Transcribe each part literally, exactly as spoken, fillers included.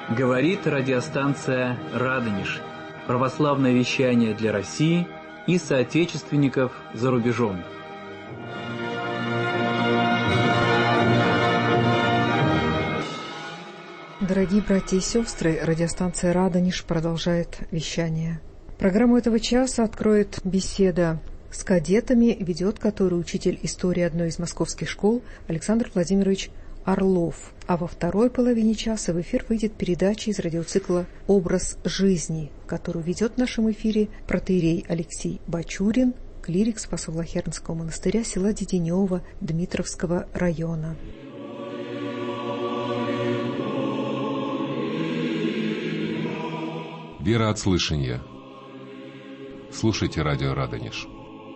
Говорит радиостанция «Радонеж». Православное вещание для России и соотечественников за рубежом. Дорогие братья и сестры, радиостанция «Радонеж» продолжает вещание. Программу этого часа откроет беседа с кадетами, ведет которую учитель истории одной из московских школ Александр Владимирович Орлов. А во второй половине часа в эфир выйдет передача из радиоцикла «Образ жизни», которую ведет в нашем эфире протоиерей Алексей Бачурин, клирик Спасо-Блахернского монастыря села Деденево Дмитровского района. Вера от слышания. Слушайте радио «Радонеж».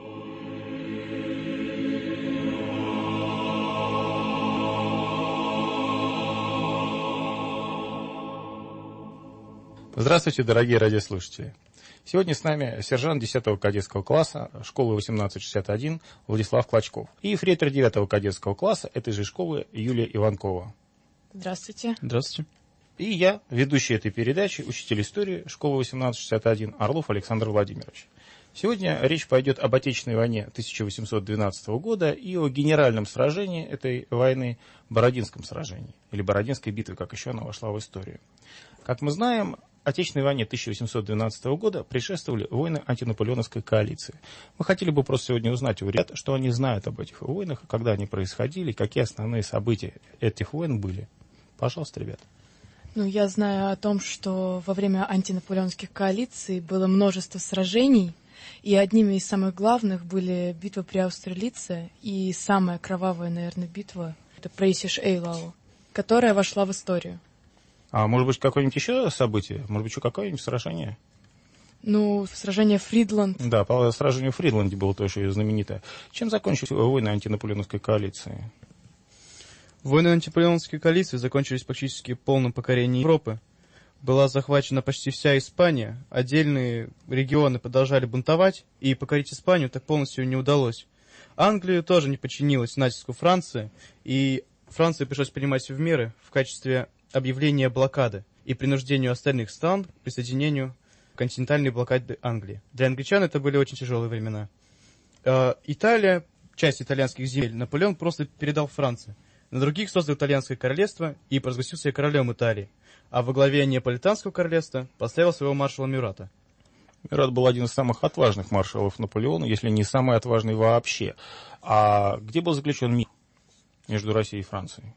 Здравствуйте, дорогие радиослушатели. Сегодня с нами сержант десятого кадетского класса школы восемнадцать шестьдесят один Владислав Клочков и ефрейтор девятого кадетского класса этой же школы Юлия Иванкова. Здравствуйте. Здравствуйте. И я, ведущий этой передачи, учитель истории школы восемнадцать шестьдесят один Орлов Александр Владимирович. Сегодня речь пойдет об Отечественной войне тысяча восемьсот двенадцатого года и о генеральном сражении этой войны, Бородинском сражении, или Бородинской битве, как еще она вошла в историю. Как мы знаем, Отечественной войне тысяча восемьсот двенадцатого года предшествовали войны антинаполеоновской коалиции. Мы хотели бы просто сегодня узнать у ребят, что они знают об этих войнах, когда они происходили, какие основные события этих войн были. Пожалуйста, ребят. Ну, я знаю о том, что во время антинаполеонских коалиций было множество сражений, и одними из самых главных были битва при Аустерлице и самая кровавая, наверное, битва — это при Эйсиш-Эйлау, которая вошла в историю. А может быть, какое-нибудь еще событие? Может быть, еще какое-нибудь сражение? Ну, сражение Фридланд. Да, по сражению в Фридланде было тоже знаменитое. Чем закончились войны антинаполеоновской коалиции? Войны антинаполеоновской коалиции закончились практически полным покорением Европы. Была захвачена почти вся Испания, отдельные регионы продолжали бунтовать, и покорить Испанию так полностью не удалось. Англия тоже не подчинилась натиску Франции, и Франции пришлось принимать в меры в качестве объявления блокады и принуждению остальных стран к присоединению к континентальной блокаде Англии. Для англичан это были очень тяжелые времена. Италия, часть итальянских земель Наполеон просто передал Франции. На других создал итальянское королевство и провозгласил себя королем Италии, а во главе Неаполитанского королевства поставил своего маршала Мюрата. Мюрат был один из самых отважных маршалов Наполеона, если не самый отважный вообще. А где был заключен мир между Россией и Францией?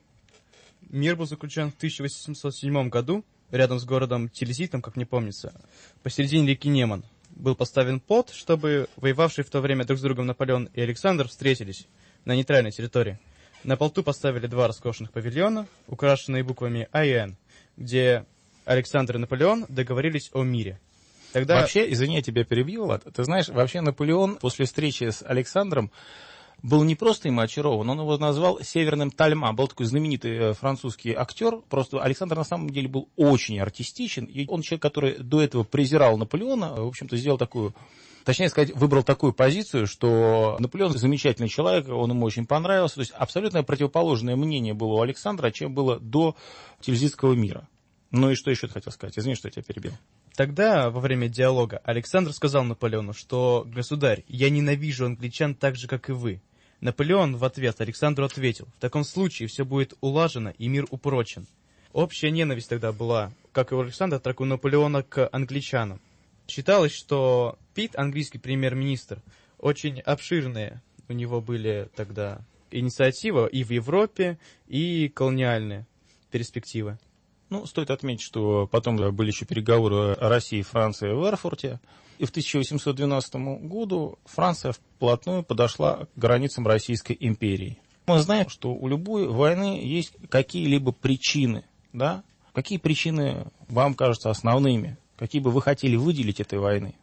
Мир был заключен в тысяча восемьсот седьмом году, рядом с городом Тильзитом, как мне помнится, посередине реки Неман. Был поставлен плот, чтобы воевавшие в то время друг с другом Наполеон и Александр встретились на нейтральной территории. На плоту поставили два роскошных павильона, украшенные буквами А и Н, где Александр и Наполеон договорились о мире. Тогда... Вообще, извини, я тебя перебью, Влад. Ты знаешь, вообще Наполеон после встречи с Александром был не просто им очарован, он его назвал Северным Тальма. Был такой знаменитый французский актер. Просто Александр на самом деле был очень артистичен. И он человек, который до этого презирал Наполеона, в общем-то, сделал такую... Точнее сказать, выбрал такую позицию, что Наполеон замечательный человек, он ему очень понравился. То есть абсолютно противоположное мнение было у Александра, чем было до Тильзитского мира. Ну и что еще ты хотел сказать? Извини, что я тебя перебил. Тогда, во время диалога, Александр сказал Наполеону, что «Государь, я ненавижу англичан так же, как и вы». Наполеон в ответ Александру ответил: «В таком случае все будет улажено и мир упрочен». Общая ненависть тогда была, как и у Александра, так и у Наполеона к англичанам. Считалось, что Питт, английский премьер-министр, очень обширные у него были тогда инициативы и в Европе, и колониальные перспективы. Ну, стоит отметить, что потом были еще переговоры России и Франции в Эрфурте. И в тысяча восемьсот двенадцатом году Франция вплотную подошла к границам Российской империи. Мы знаем, что у любой войны есть какие-либо причины, да? Какие причины вам кажутся основными? Какие бы вы хотели выделить этой войны?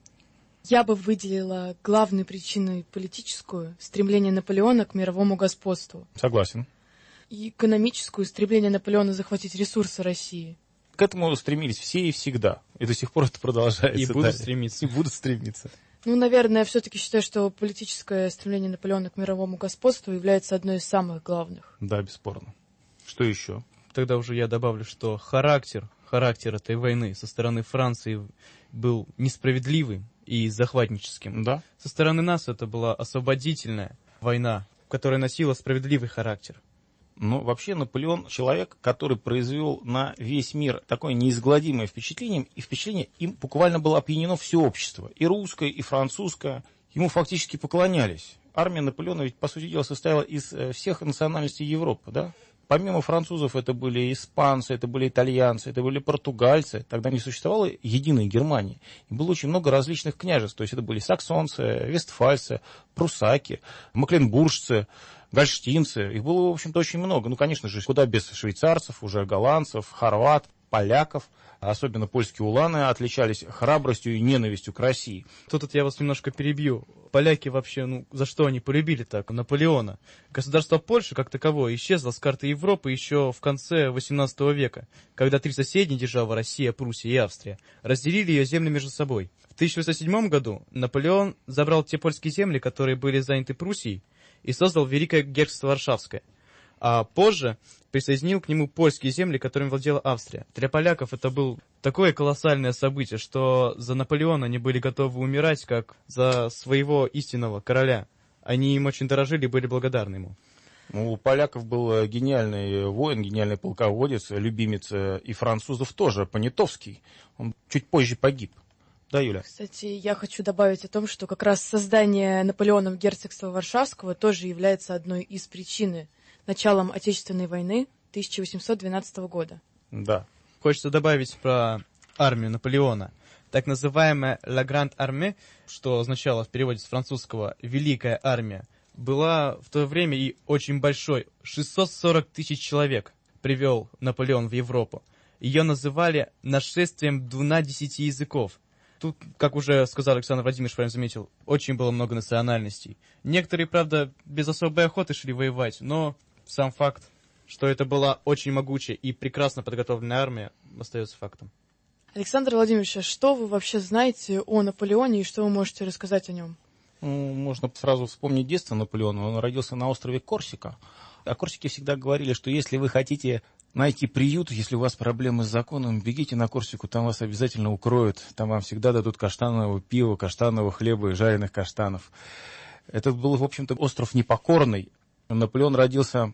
Я бы выделила главной причиной политическую — стремление Наполеона к мировому господству. Согласен. И экономическую — стремление Наполеона захватить ресурсы России. К этому стремились все и всегда. И до сих пор это продолжается. И будут далее. стремиться. И будут стремиться. Ну, наверное, я все-таки считаю, что политическое стремление Наполеона к мировому господству является одной из самых главных. Да, бесспорно. Что еще? Тогда уже я добавлю, что характер характер этой войны со стороны Франции был несправедливым и захватническим. Да. Со стороны нас это была освободительная война, которая носила справедливый характер. Ну, вообще, Наполеон — человек, который произвел на весь мир такое неизгладимое впечатление, и впечатление им буквально было опьянено все общество, и русское, и французское. Ему фактически поклонялись. Армия Наполеона ведь, по сути дела, состояла из всех национальностей Европы, да? Помимо французов это были испанцы, это были итальянцы, это были португальцы. Тогда не существовало единой Германии. И было очень много различных княжеств. То есть это были саксонцы, вестфальцы, прусаки, мекленбуржцы, гольштинцы. Их было, в общем-то, очень много. Ну, конечно же, куда без швейцарцев, уже голландцев, хорват, поляков. Особенно польские уланы отличались храбростью и ненавистью к России. Тут я вас немножко перебью. Поляки вообще, ну, за что они полюбили так Наполеона? Государство Польши, как таковое, исчезло с карты Европы еще в конце восемнадцатого века, когда три соседние державы, Россия, Пруссия и Австрия, разделили ее земли между собой. В тысяча восемьсот седьмом году Наполеон забрал те польские земли, которые были заняты Пруссией, и создал Великое Герцогство Варшавское. А позже присоединил к нему польские земли, которыми владела Австрия. Для поляков это было такое колоссальное событие, что за Наполеона они были готовы умирать, как за своего истинного короля. Они им очень дорожили и были благодарны ему. У поляков был гениальный воин, гениальный полководец, любимец и французов тоже, Понятовский. Он чуть позже погиб. Да, Юля? Кстати, я хочу добавить о том, что как раз создание Наполеоном герцогства Варшавского тоже является одной из причин началом Отечественной войны тысяча восемьсот двенадцатого года. Да. Хочется добавить про армию Наполеона. Так называемая «La Grande Armée», что означало в переводе с французского «Великая армия», была в то время и очень большой. шестьсот сорок тысяч человек привел Наполеон в Европу. Ее называли «нашествием двунадесяти языков». Тут, как уже сказал Александр Владимирович, правильно заметил, очень было много национальностей. Некоторые, правда, без особой охоты шли воевать, но сам факт, что это была очень могучая и прекрасно подготовленная армия, остается фактом. Александр Владимирович, а что вы вообще знаете о Наполеоне и что вы можете рассказать о нем? Ну, можно сразу вспомнить детство Наполеона. Он родился на острове Корсика. О Корсике всегда говорили, что если вы хотите найти приют, если у вас проблемы с законом, бегите на Корсику, там вас обязательно укроют. Там вам всегда дадут каштанового пива, каштанового хлеба и жареных каштанов. Это был, в общем-то, остров непокорный. Наполеон родился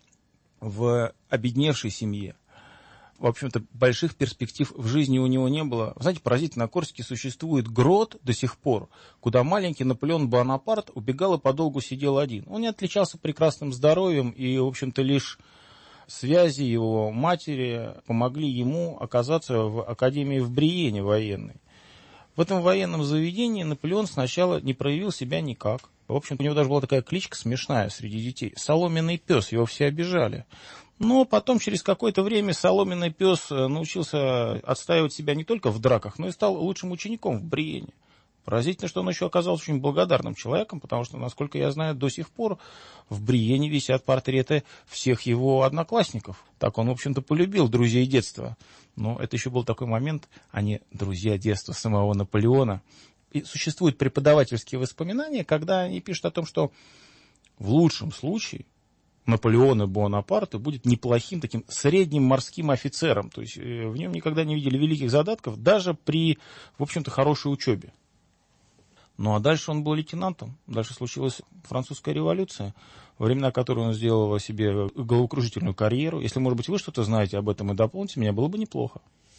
в обедневшей семье. В общем-то, больших перспектив в жизни у него не было. Знаете, поразительно, на Корсике существует грот до сих пор, куда маленький Наполеон Бонапарт убегал и подолгу сидел один. Он не отличался прекрасным здоровьем, и, в общем-то, лишь связи его матери помогли ему оказаться в академии в Бриене военной. В этом военном заведении Наполеон сначала не проявил себя никак. В общем-то, у него даже была такая кличка смешная среди детей. Соломенный пес, его все обижали. Но потом, через какое-то время, соломенный пес научился отстаивать себя не только в драках, но и стал лучшим учеником в Бриене. Поразительно, что он еще оказался очень благодарным человеком, потому что, насколько я знаю, до сих пор в Бриене висят портреты всех его одноклассников. Так он, в общем-то, полюбил друзей детства. Но это еще был такой момент, они друзья детства самого Наполеона. И существуют преподавательские воспоминания, когда они пишут о том, что в лучшем случае Наполеона Бонапарта будет неплохим таким средним морским офицером. То есть в нем никогда не видели великих задатков, даже при, в общем-то, хорошей учебе. Ну а дальше он был лейтенантом. Дальше случилась французская революция, во времена которой он сделал себе головокружительную карьеру. Если, может быть, вы что-то знаете об этом и дополните меня, было бы неплохо.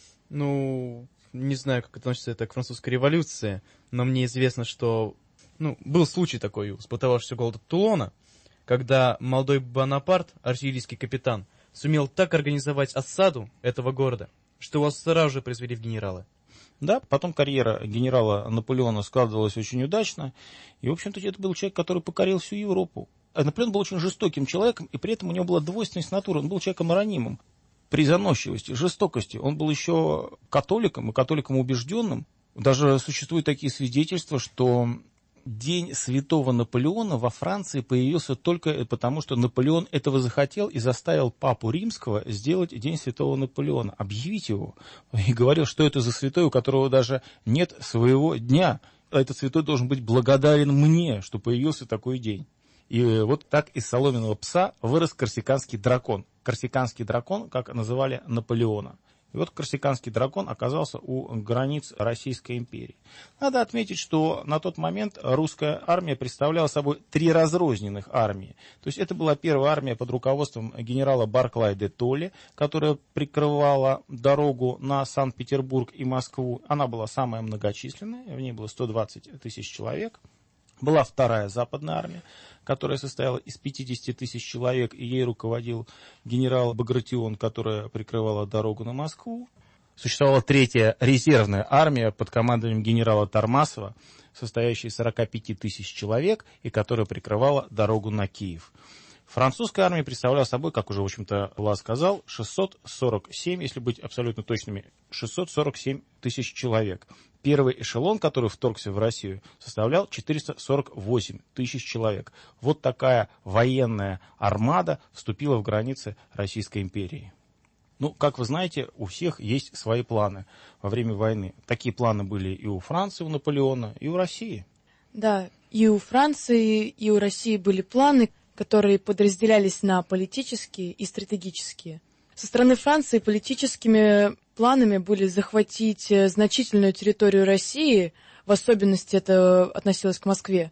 Ну, не знаю, как относится это к французской революции, но мне известно, что ну, был случай такой у сплотовавшегося города Тулона, когда молодой Бонапарт, артиллерийский капитан, сумел так организовать осаду этого города, что его сразу же произвели в генералы. Да, потом карьера генерала Наполеона складывалась очень удачно, и, в общем-то, это был человек, который покорил всю Европу. А Наполеон был очень жестоким человеком, и при этом у него была двойственность натуры, он был человеком ранимым. При заносчивости, жестокости он был еще католиком, и католиком убежденным. Даже существуют такие свидетельства, что День Святого Наполеона во Франции появился только потому, что Наполеон этого захотел и заставил папу римского сделать День Святого Наполеона, объявить его. И говорил, что это за святой, у которого даже нет своего дня. Этот святой должен быть благодарен мне, что появился такой день. И вот так из соломенного пса вырос корсиканский дракон. Корсиканский дракон, как называли Наполеона. И вот корсиканский дракон оказался у границ Российской империи. Надо отметить, что на тот момент русская армия представляла собой три разрозненных армии. То есть это была первая армия под руководством генерала Барклая де Толли, которая прикрывала дорогу на Санкт-Петербург и Москву. Она была самая многочисленная, в ней было сто двадцать тысяч человек. Была вторая западная армия, которая состояла из пятидесяти тысяч человек, и ей руководил генерал Багратион, которая прикрывала дорогу на Москву. Существовала третья резервная армия под командованием генерала Тормасова, состоящая из сорока пяти тысяч человек, и которая прикрывала дорогу на Киев. Французская армия представляла собой, как уже, в общем-то, Влад сказал, шестьсот сорок семь, если быть абсолютно точными, шестьсот сорок семь тысяч человек. Первый эшелон, который вторгся в Россию, составлял четыреста сорок восемь тысяч человек. Вот такая военная армада вступила в границы Российской империи. Ну, как вы знаете, у всех есть свои планы во время войны. Такие планы были и у Франции, у Наполеона, и у России. Да, и у Франции, и у России были планы, которые подразделялись на политические и стратегические. Со стороны Франции политическими планами были захватить значительную территорию России, в особенности это относилось к Москве,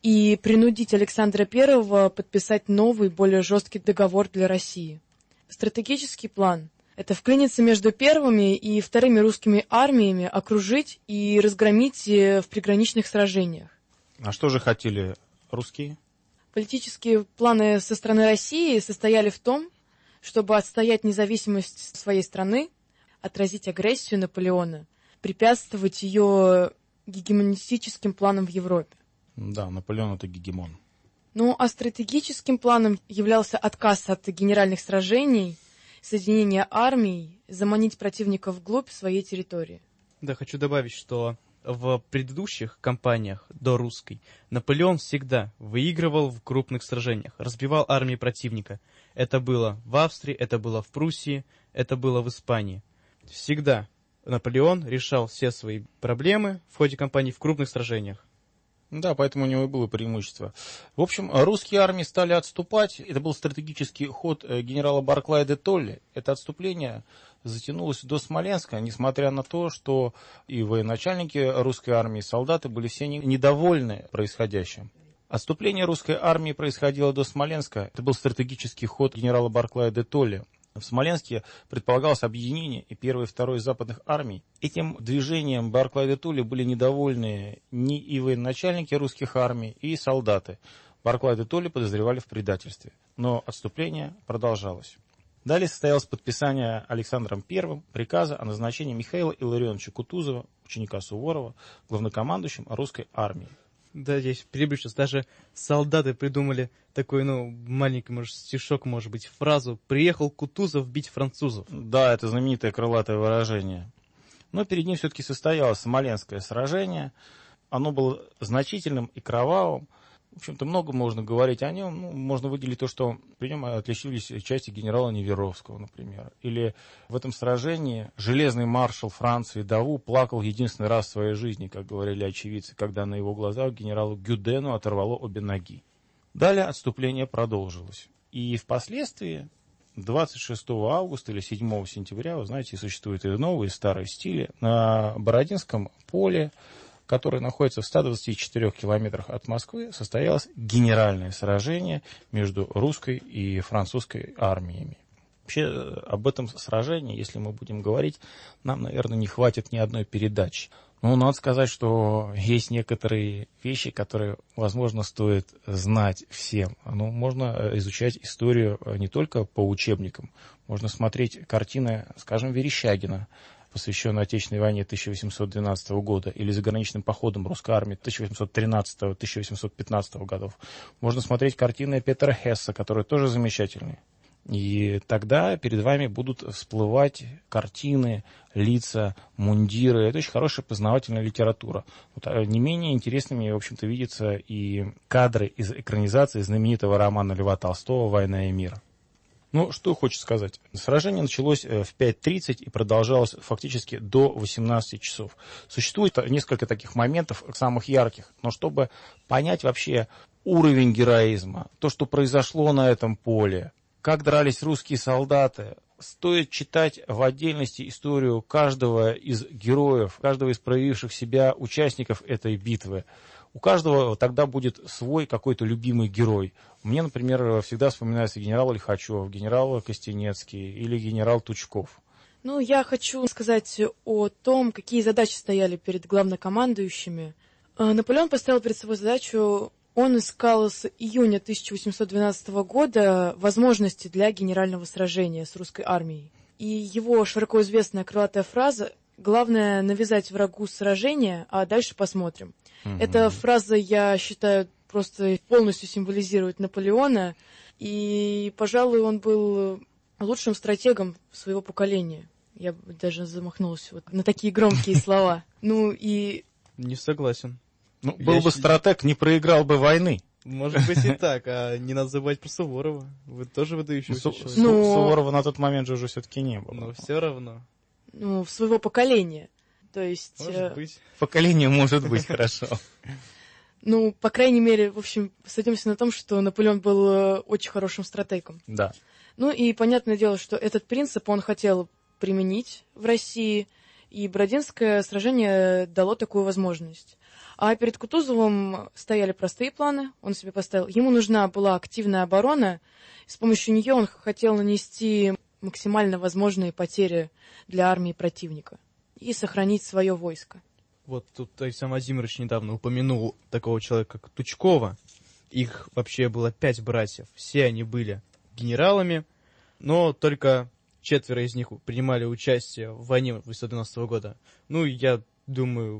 и принудить Александра Первого подписать новый, более жесткий договор для России. Стратегический план – это вклиниться между первыми и вторыми русскими армиями, окружить и разгромить в приграничных сражениях. А что же хотели русские? Политические планы со стороны России состояли в том, чтобы отстоять независимость своей страны, отразить агрессию Наполеона, препятствовать ее гегемонистическим планам в Европе. Да, Наполеон – это гегемон. Ну, а стратегическим планом являлся отказ от генеральных сражений, соединение армий, заманить противника вглубь своей территории. Да, хочу добавить, что в предыдущих кампаниях до русской Наполеон всегда выигрывал в крупных сражениях, разбивал армии противника. Это было в Австрии, это было в Пруссии, это было в Испании. Всегда Наполеон решал все свои проблемы в ходе кампании в крупных сражениях. Да, поэтому у него и было преимущество. В общем, русские армии стали отступать. Это был стратегический ход генерала Барклая де Толли. Это отступление затянулось до Смоленска, несмотря на то, что и военачальники русской армии, и солдаты были все недовольны происходящим. Отступление русской армии происходило до Смоленска. Это был стратегический ход генерала Барклая де Толли. В Смоленске предполагалось объединение и первой, и второй западных армий. Этим движением Барклая де Толли были недовольны ни и военачальники русских армий, и солдаты. Барклая де Толли подозревали в предательстве. Но отступление продолжалось. Далее состоялось подписание Александром Первым приказа о назначении Михаила Илларионовича Кутузова, ученика Суворова, главнокомандующим русской армией. Да, здесь перебью сейчас. Даже солдаты придумали такой, ну, маленький, может, стишок, может быть, фразу «Приехал Кутузов бить французов». Да, это знаменитое крылатое выражение. Но перед ним все-таки состоялось Смоленское сражение. Оно было значительным и кровавым. В общем-то, много можно говорить о нем. Ну, можно выделить то, что при нем отличились части генерала Неверовского, например. Или в этом сражении железный маршал Франции Даву плакал единственный раз в своей жизни, как говорили очевидцы, когда на его глазах генералу Гюдену оторвало обе ноги. Далее отступление продолжилось. И впоследствии, двадцать шестого августа или седьмого сентября, вы знаете, существуют и новые, и старые стили, на Бородинском поле, который находится в ста двадцати четырёх километрах от Москвы, состоялось генеральное сражение между русской и французской армиями. Вообще об этом сражении, если мы будем говорить, нам, наверное, не хватит ни одной передачи. Но надо сказать, что есть некоторые вещи, которые, возможно, стоит знать всем. Ну, можно изучать историю не только по учебникам, можно смотреть картины, скажем, Верещагина, посвященную Отечественной войне тысяча восемьсот двенадцатого года, или заграничным походом русской армии тысяча восемьсот тринадцатого — тысяча восемьсот пятнадцатого годов. Можно смотреть картины Петера Хесса, которые тоже замечательные. И тогда перед вами будут всплывать картины, лица, мундиры. Это очень хорошая познавательная литература. Вот, не менее интересными, в общем-то, видятся и кадры из экранизации знаменитого романа Льва Толстого «Война и мир». Ну, что хочется сказать. Сражение началось в пять тридцать и продолжалось фактически до восемнадцати часов. Существует несколько таких моментов, самых ярких, но чтобы понять вообще уровень героизма, то, что произошло на этом поле, как дрались русские солдаты, стоит читать в отдельности историю каждого из героев, каждого из проявивших себя участников этой битвы. У каждого тогда будет свой какой-то любимый герой. Мне, например, всегда вспоминается генерал Лихачев, генерал Костенецкий или генерал Тучков. Ну, я хочу сказать о том, какие задачи стояли перед главнокомандующими. Наполеон поставил перед собой задачу, он искал с июня тысяча восемьсот двенадцатого года возможности для генерального сражения с русской армией. И его широко известная крылатая фраза «Главное навязать врагу сражение, а дальше посмотрим». Mm-hmm. Эта фраза, я считаю, просто полностью символизирует Наполеона, и, пожалуй, он был лучшим стратегом своего поколения. Я даже замахнулась вот на такие громкие слова. Ну и... Не согласен. Ну, был я бы считаю... стратег, не проиграл бы войны. Может быть и так, а не надо забывать про Суворова. Вы тоже выдающийся человек. Ну, Суворова на тот момент же уже все-таки не было. Но все равно. Ну, своего поколения. То есть... Может быть. Поколение может быть, хорошо. Ну, по крайней мере, в общем, сойдемся на том, что Наполеон был очень хорошим стратегом. Да. Ну и понятное дело, что этот принцип он хотел применить в России, и Бородинское сражение дало такую возможность. А перед Кутузовым стояли простые планы, он себе поставил. Ему нужна была активная оборона, и с помощью нее он хотел нанести максимально возможные потери для армии противника и сохранить свое войско. Вот тут Александр Владимирович недавно упомянул такого человека, как Тучкова. Их вообще было пять братьев, все они были генералами, но только четверо из них принимали участие в войне тысяча восемьсот двенадцатого года. Ну, я думаю,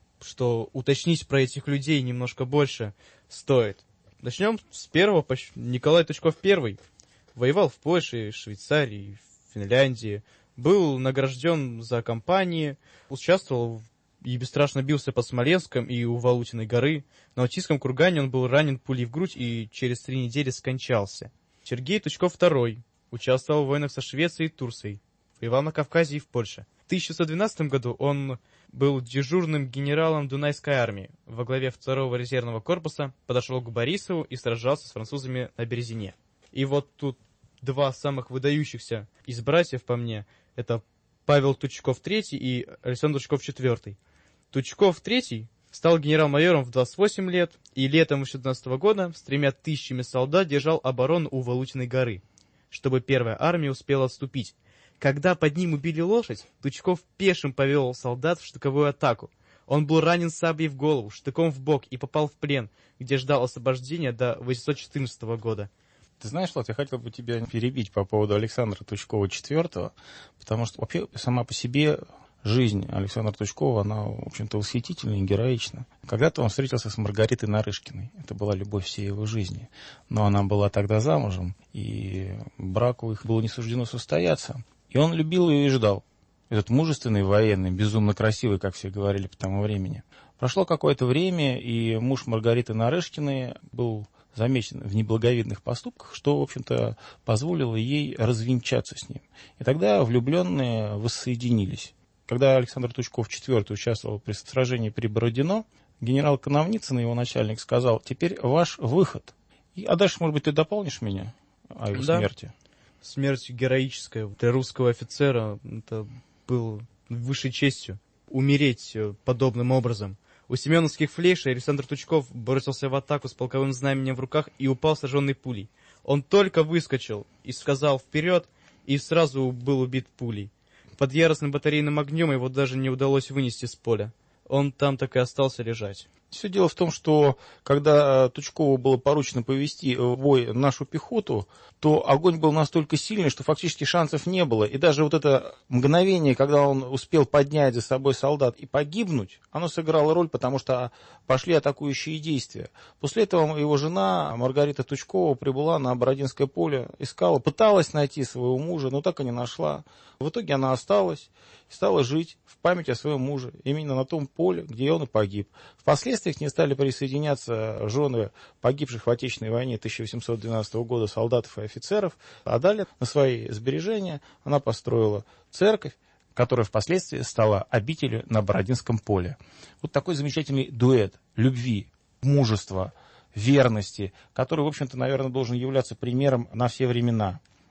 что уточнить про этих людей немножко больше стоит. Начнем с первого. Николай Тучков первый. Воевал в Польше, Швейцарии, Финляндии. Был награжден за кампании, участвовал и бесстрашно бился под Смоленском и у Валутиной горы. На Алтийском кургане он был ранен пулей в грудь и через три недели скончался. Сергей Тучков второй. Участвовал в войнах со Швецией и Турцией. Воевал на Кавказе и в Польше. В тысяча девятьсот двенадцатом году он был дежурным генералом Дунайской армии. Во главе второго резервного корпуса подошел к Борисову и сражался с французами на Березине. И вот тут два самых выдающихся из братьев, по мне, это Павел Тучков третий и Александр Тучков четвертый. Тучков третий стал генерал-майором в двадцать восемь лет и летом тысяча девятьсот двенадцатого года с тремя тысячами солдат держал оборону у Валутиной горы, чтобы первая армия успела отступить. Когда под ним убили лошадь, Тучков пешим повел солдат в штыковую атаку. Он был ранен саблей в голову, штыком в бок и попал в плен, где ждал освобождения до тысяча восемьсот четырнадцатого года. Ты знаешь, Влад, я хотел бы тебя перебить по поводу Александра Тучкова четвертого, потому что вообще сама по себе жизнь Александра Тучкова, она, в общем-то, восхитительна и героична. Когда-то он встретился с Маргаритой Нарышкиной. Это была любовь всей его жизни. Но она была тогда замужем, и браку их было не суждено состояться. И он любил ее и ждал. Этот мужественный военный, безумно красивый, как все говорили по тому времени. Прошло какое-то время, и муж Маргариты Нарышкиной был замечен в неблаговидных поступках, что, в общем-то, позволило ей развенчаться с ним. И тогда влюбленные воссоединились. Когда Александр Тучков четвертый участвовал при сражении при Бородино, генерал Коновницын, его начальник, сказал: «Теперь ваш выход». И, а дальше, может быть, ты дополнишь меня о его да. смерти? Смерть героическая для русского офицера, это было высшей честью умереть подобным образом. У семеновских флейшей Александр Тучков бросился в атаку с полковым знаменем в руках и упал сожженной пулей. Он только выскочил и сказал «вперед», и сразу был убит пулей. Под яростным батарейным огнем его даже не удалось вынести с поля. Он там так и остался лежать. Все дело в том, что когда Тучкову было поручено повести в бой нашу пехоту, то огонь был настолько сильный, что фактически шансов не было. И даже вот это мгновение, когда он успел поднять за собой солдат и погибнуть, оно сыграло роль, потому что пошли атакующие действия. После этого его жена Маргарита Тучкова прибыла на Бородинское поле, искала, пыталась найти своего мужа, но так и не нашла. В итоге она осталась и стала жить в память о своем муже, именно на том поле, где он и погиб. Впоследствии к ней стали присоединяться жены погибших в Отечественной войне тысяча восемьсот двенадцатого года солдатов и офицеров, а далее на свои сбережения она построила церковь, которая впоследствии стала обителью на Бородинском поле. Вот такой замечательный дуэт любви, мужества, верности, который, в общем-то, наверное, должен являться примером на все времена.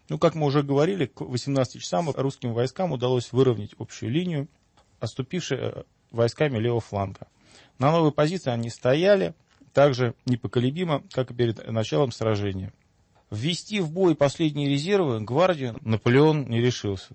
Ну, как мы уже говорили, к восемнадцати часам русским войскам удалось выровнять общую линию, отступившие войсками левого фланга. На новой позиции они стояли так же непоколебимо, как и перед началом сражения. Ввести в бой последние резервы гвардию Наполеон не решился.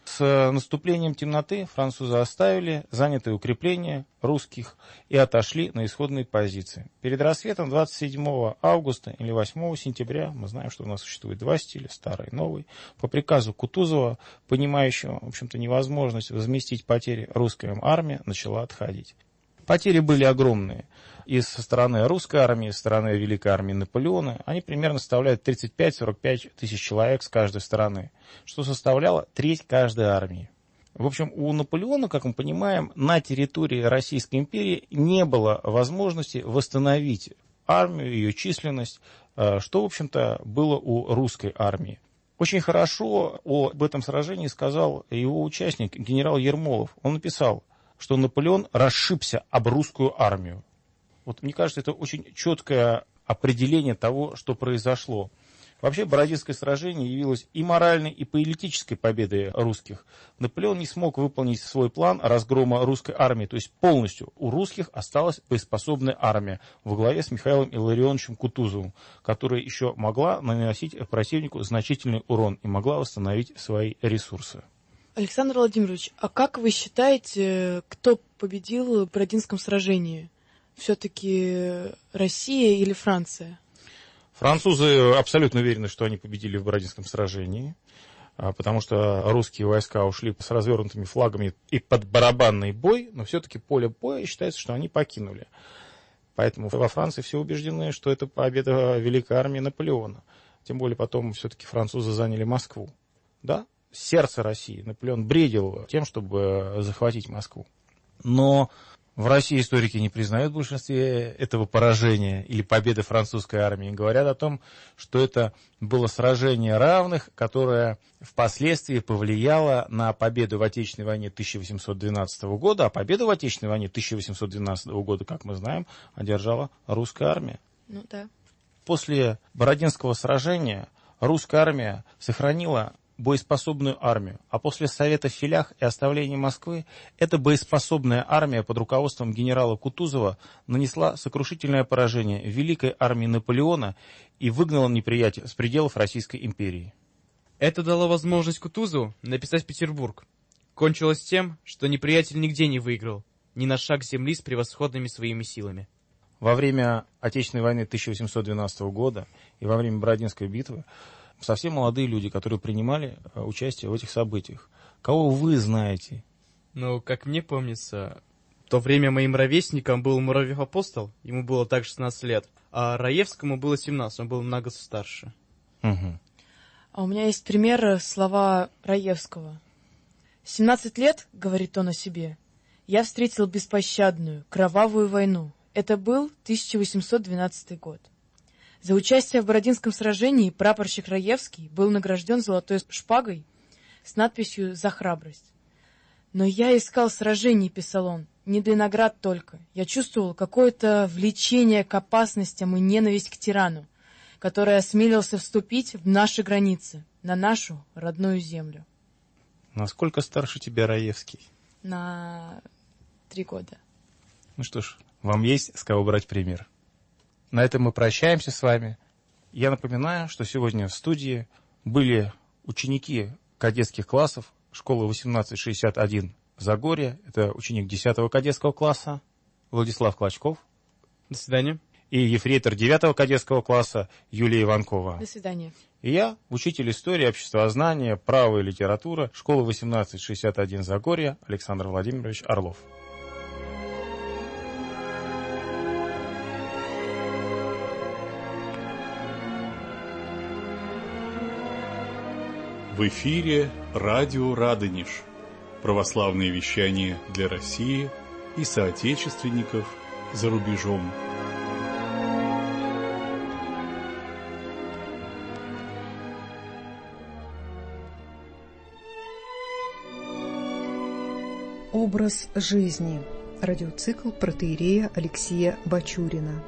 С наступлением темноты французы оставили занятые укрепления русских и отошли на исходные позиции. Перед рассветом двадцать седьмого августа или восьмого сентября, мы знаем, что у нас существует два стиля, старый и новый, по приказу Кутузова, понимающего, в общем-то, невозможность возместить потери, русская армия начала отходить. Потери были огромные. И со стороны русской армии, со стороны Великой армии Наполеона, они примерно составляют тридцать пять - сорок пять тысяч человек с каждой стороны, что составляло треть каждой армии. В общем, у Наполеона, как мы понимаем, на территории Российской империи не было возможности восстановить армию, ее численность, что, в общем-то, было у русской армии. Очень хорошо об этом сражении сказал его участник, генерал Ермолов. Он написал, что Наполеон расшибся об русскую армию. Вот мне кажется, это очень четкое определение того, что произошло. Вообще, Бородинское сражение явилось и моральной, и политической победой русских. Наполеон не смог выполнить свой план разгрома русской армии, то есть полностью у русских осталась боеспособная армия во главе с Михаилом Илларионовичем Кутузовым, которая еще могла наносить противнику значительный урон и могла восстановить свои ресурсы. Александр Владимирович, а как вы считаете, кто победил в Бородинском сражении? Все-таки Россия или Франция? Французы абсолютно уверены, что они победили в Бородинском сражении, потому что русские войска ушли с развернутыми флагами и под барабанный бой, но все-таки поле боя считается, что они покинули. Поэтому во Франции все убеждены, что это победа Великой армии Наполеона. Тем более потом все-таки французы заняли Москву. Да, сердце России. Наполеон бредил тем, чтобы захватить Москву. Но в России историки не признают в большинстве этого поражения или победы французской армии. Говорят о том, что это было сражение равных, которое впоследствии повлияло на победу в Отечественной войне тысяча восемьсот двенадцатого года, а победу в Отечественной войне тысяча восемьсот двенадцатого года, как мы знаем, одержала русская армия. Ну да. После Бородинского сражения русская армия сохранила боеспособную армию, а после Совета в Филях и оставления Москвы эта боеспособная армия под руководством генерала Кутузова нанесла сокрушительное поражение великой армии Наполеона и выгнала неприятеля с пределов Российской империи. Это дало возможность Кутузову написать Петербург. Кончилось тем, что неприятель нигде не выиграл, ни на шаг земли с превосходными своими силами. Во время Отечественной войны тысяча восемьсот двенадцатого года и во время Бородинской битвы совсем молодые люди, которые принимали участие в этих событиях. Кого вы знаете? Ну, как мне помнится, в то время моим ровесником был Муравьев-апостол, ему было также шестнадцать лет, а Раевскому было семнадцать, он был на год старше. Угу. А у меня есть пример слова Раевского. «семнадцать лет, — говорит он о себе, — я встретил беспощадную, кровавую войну. Это был тысяча восемьсот двенадцатый год. За участие в Бородинском сражении прапорщик Раевский был награжден золотой шпагой с надписью «За храбрость». «Но я искал сражений, — писал он, — не для наград только. Я чувствовал какое-то влечение к опасностям и ненависть к тирану, который осмелился вступить в наши границы, на нашу родную землю». Насколько старше тебя Раевский? На три года. Ну что ж, вам есть с кого брать пример. На этом мы прощаемся с вами. Я напоминаю, что сегодня в студии были ученики кадетских классов школы восемнадцать шестьдесят один Загорье. Это ученик десятого кадетского класса Владислав Клочков. До свидания. И ефрейтор девятого кадетского класса Юлия Иванкова. До свидания. И я, учитель истории, обществознания, права и литературы школы восемнадцать шестьдесят один Загорье Александр Владимирович Орлов. В эфире радио «Радонеж». Православные вещания для России и соотечественников за рубежом. Образ жизни. Радиоцикл протоиерея Алексея Бачурина.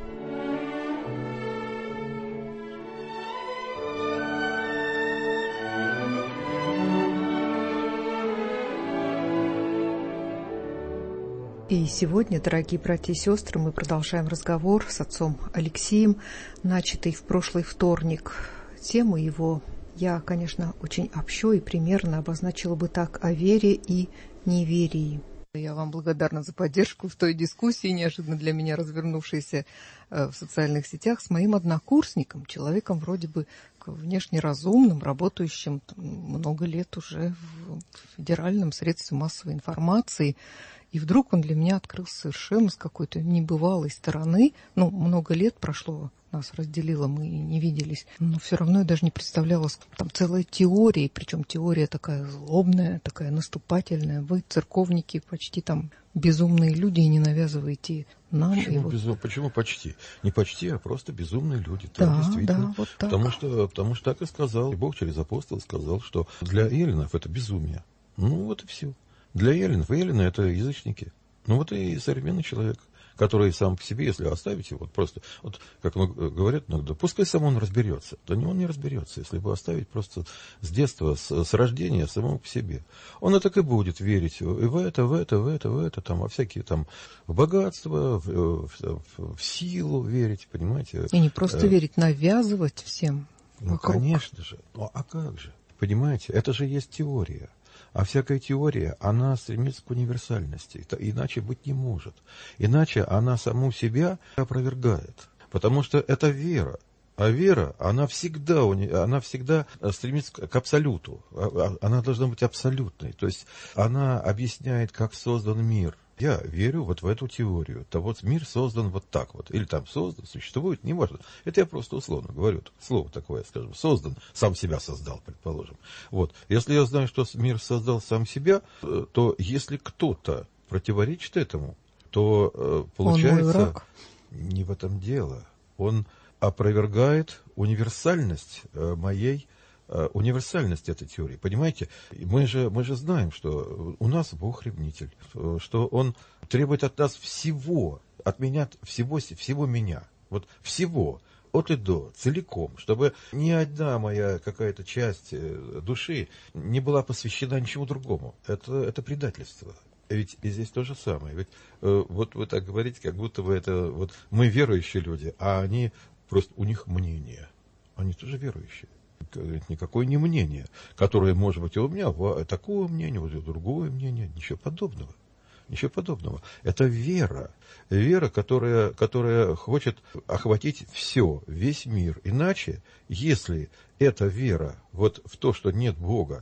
И сегодня, дорогие братья и сестры, мы продолжаем разговор с отцом Алексеем, начатый в прошлый вторник. Тему его я, конечно, очень общо и примерно обозначила бы так: о вере и неверии. Я вам благодарна за поддержку в той дискуссии, неожиданно для меня развернувшейся в социальных сетях, с моим однокурсником, человеком вроде бы внешне разумным, работающим много лет уже в федеральном средстве массовой информации. И вдруг он для меня открылся совершенно с какой-то небывалой стороны. Ну, много лет прошло, нас разделило, мы не виделись. Но все равно я даже не представляла, там целая теория, причем теория такая злобная, такая наступательная. Вы, церковники, почти там безумные люди, и не навязываете нам. Почему, вот... безум... Почему почти? Не почти, а просто безумные люди. Да, да, действительно. Да, вот так. Потому что, потому что так и сказал. И Бог через апостола сказал, что для эллинов это безумие. Ну вот и все. Для эллинов, эллины это язычники. Ну вот и современный человек, который сам по себе, если оставить его, вот просто, вот как говорят иногда, пускай сам он разберется. Да не, он не разберется, если его оставить просто с детства, с, с рождения самого по себе. Он и так и будет верить и в это, в это, в это, в это, там, во всякие там, в богатство, в, в, в силу верить, понимаете. И не просто верить, навязывать всем. Ну, вокруг. Конечно же. Ну, а как же? Понимаете, это же есть теория. А всякая теория, она стремится к универсальности. Иначе быть не может. Иначе она саму себя опровергает. Потому что это вера. А вера, она всегда, она всегда стремится к абсолюту. Она должна быть абсолютной. То есть она объясняет, как создан мир. Я верю вот в эту теорию. То вот мир создан вот так вот. Или там создан, существует, не может. Это я просто условно говорю. Слово такое, скажем, создан, сам себя создал, предположим. Вот. Если я знаю, что мир создал сам себя, то если кто-то противоречит этому, то получается, не в этом дело. Он опровергает универсальность моей универсальность этой теории. Понимаете, мы же, мы же знаем, что у нас Бог-ревнитель, что Он требует от нас всего, от меня, всего, всего меня. Вот всего, от и до, целиком, чтобы ни одна моя какая-то часть души не была посвящена ничему другому. Это, это предательство. Ведь и здесь то же самое. Ведь э, вот вы так говорите, как будто бы это вот мы верующие люди, а они просто, у них мнение. Они тоже верующие. Никакое не мнение, которое может быть и у меня, такое мнение, вот другое мнение, ничего подобного. Ничего подобного. Это вера. Вера, которая, которая хочет охватить все, весь мир. Иначе, если эта вера вот в то, что нет Бога,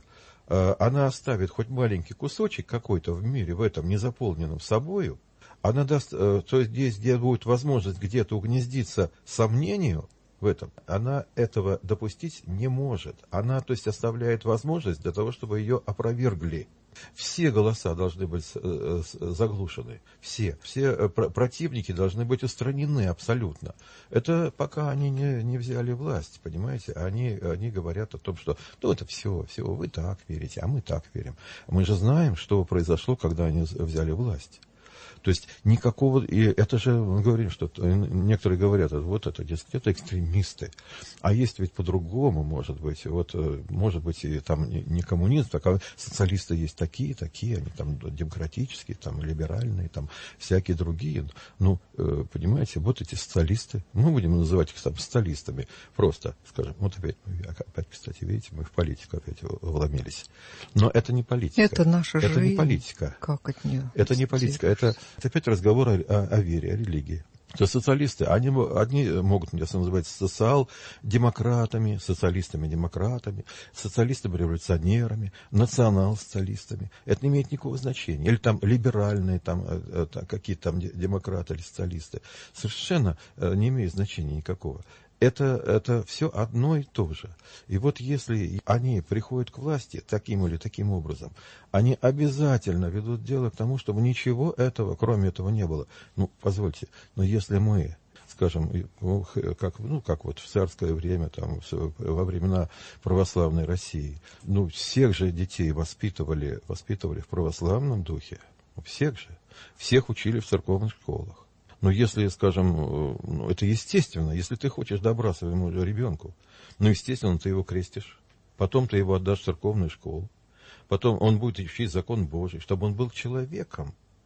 она оставит хоть маленький кусочек какой-то в мире, в этом незаполненном собою, она даст, то есть здесь, где будет возможность где-то угнездиться сомнению, в этом, она этого допустить не может. Она, то есть, оставляет возможность для того, чтобы ее опровергли. Все голоса должны быть заглушены. Все. Все противники должны быть устранены абсолютно. Это пока они не, не взяли власть, понимаете? Они, они говорят о том, что ну это все, все, вы так верите, а мы так верим. Мы же знаем, что произошло, когда они взяли власть. То есть никакого, и это же, мы говорим, что некоторые говорят, вот это, дескать, это экстремисты. А есть ведь по-другому, может быть, вот, может быть, и там не коммунисты, а социалисты есть такие, такие, они там демократические, там либеральные, там всякие другие. Ну, понимаете, вот эти социалисты, мы будем называть их там социалистами, просто, скажем, вот опять, опять, кстати, видите, мы в политику опять вломились. Но это не политика. Это наша это жизнь. Это не политика. Как от нее? Это не политика, это... Это опять разговор о, о, о вере, о религии. То социалисты, они, одни могут, если называть, социал-демократами, социалистами-демократами, социалистами-революционерами, национал-социалистами. Это не имеет никакого значения. Или там либеральные, там, какие-то там демократы или социалисты. Совершенно не имеет значения никакого. Это, это все одно и то же. И вот если они приходят к власти таким или таким образом, они обязательно ведут дело к тому, чтобы ничего этого, кроме этого, не было. Ну, позвольте, но если мы, скажем, как, ну, как вот в царское время, там, во времена православной России, ну, всех же детей воспитывали, воспитывали в православном духе, всех же, всех учили в церковных школах. Но если, скажем, ну, это естественно, если ты хочешь добра своему ребенку, ну, естественно, ты его крестишь, потом ты его отдашь в церковную школу, потом он будет учить закон Божий, чтобы он был человеком,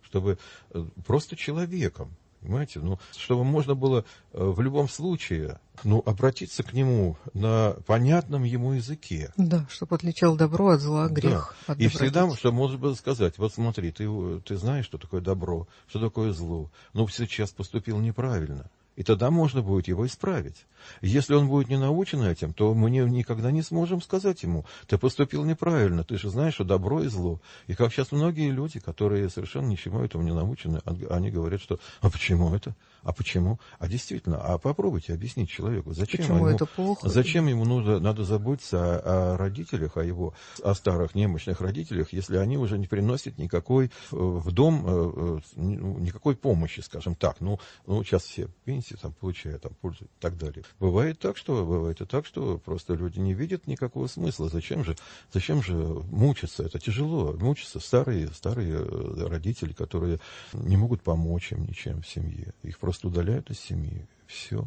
чтобы просто человеком, понимаете, ну, чтобы можно было в любом случае, ну, обратиться к нему на понятном ему языке. Да, чтобы отличал добро от зла, грех да. от И всегда, добродетели. чтобы можно было сказать, вот смотри, ты, ты знаешь, что такое добро, что такое зло, но сейчас поступил неправильно. И тогда можно будет его исправить. Если он будет не научен этим, то мы не, никогда не сможем сказать ему, ты поступил неправильно, ты же знаешь, что добро и зло. И как сейчас многие люди, которые совершенно ничему этому не научены, они говорят, что а почему это? А почему? А действительно, а попробуйте объяснить человеку, зачем, почему ему, это плохо? Зачем ему нужно, надо заботиться о, о родителях, о его, о старых немощных родителях, если они уже не приносят никакой в дом, никакой помощи, скажем так. Ну, ну сейчас все пенсии там получают, там пользуют и так далее. Бывает так, что бывает и так, что просто люди не видят никакого смысла. Зачем же, зачем же мучиться? Это тяжело. Мучиться старые, старые родители, которые не могут помочь им ничем в семье. Их просто удаляют из семьи. Все.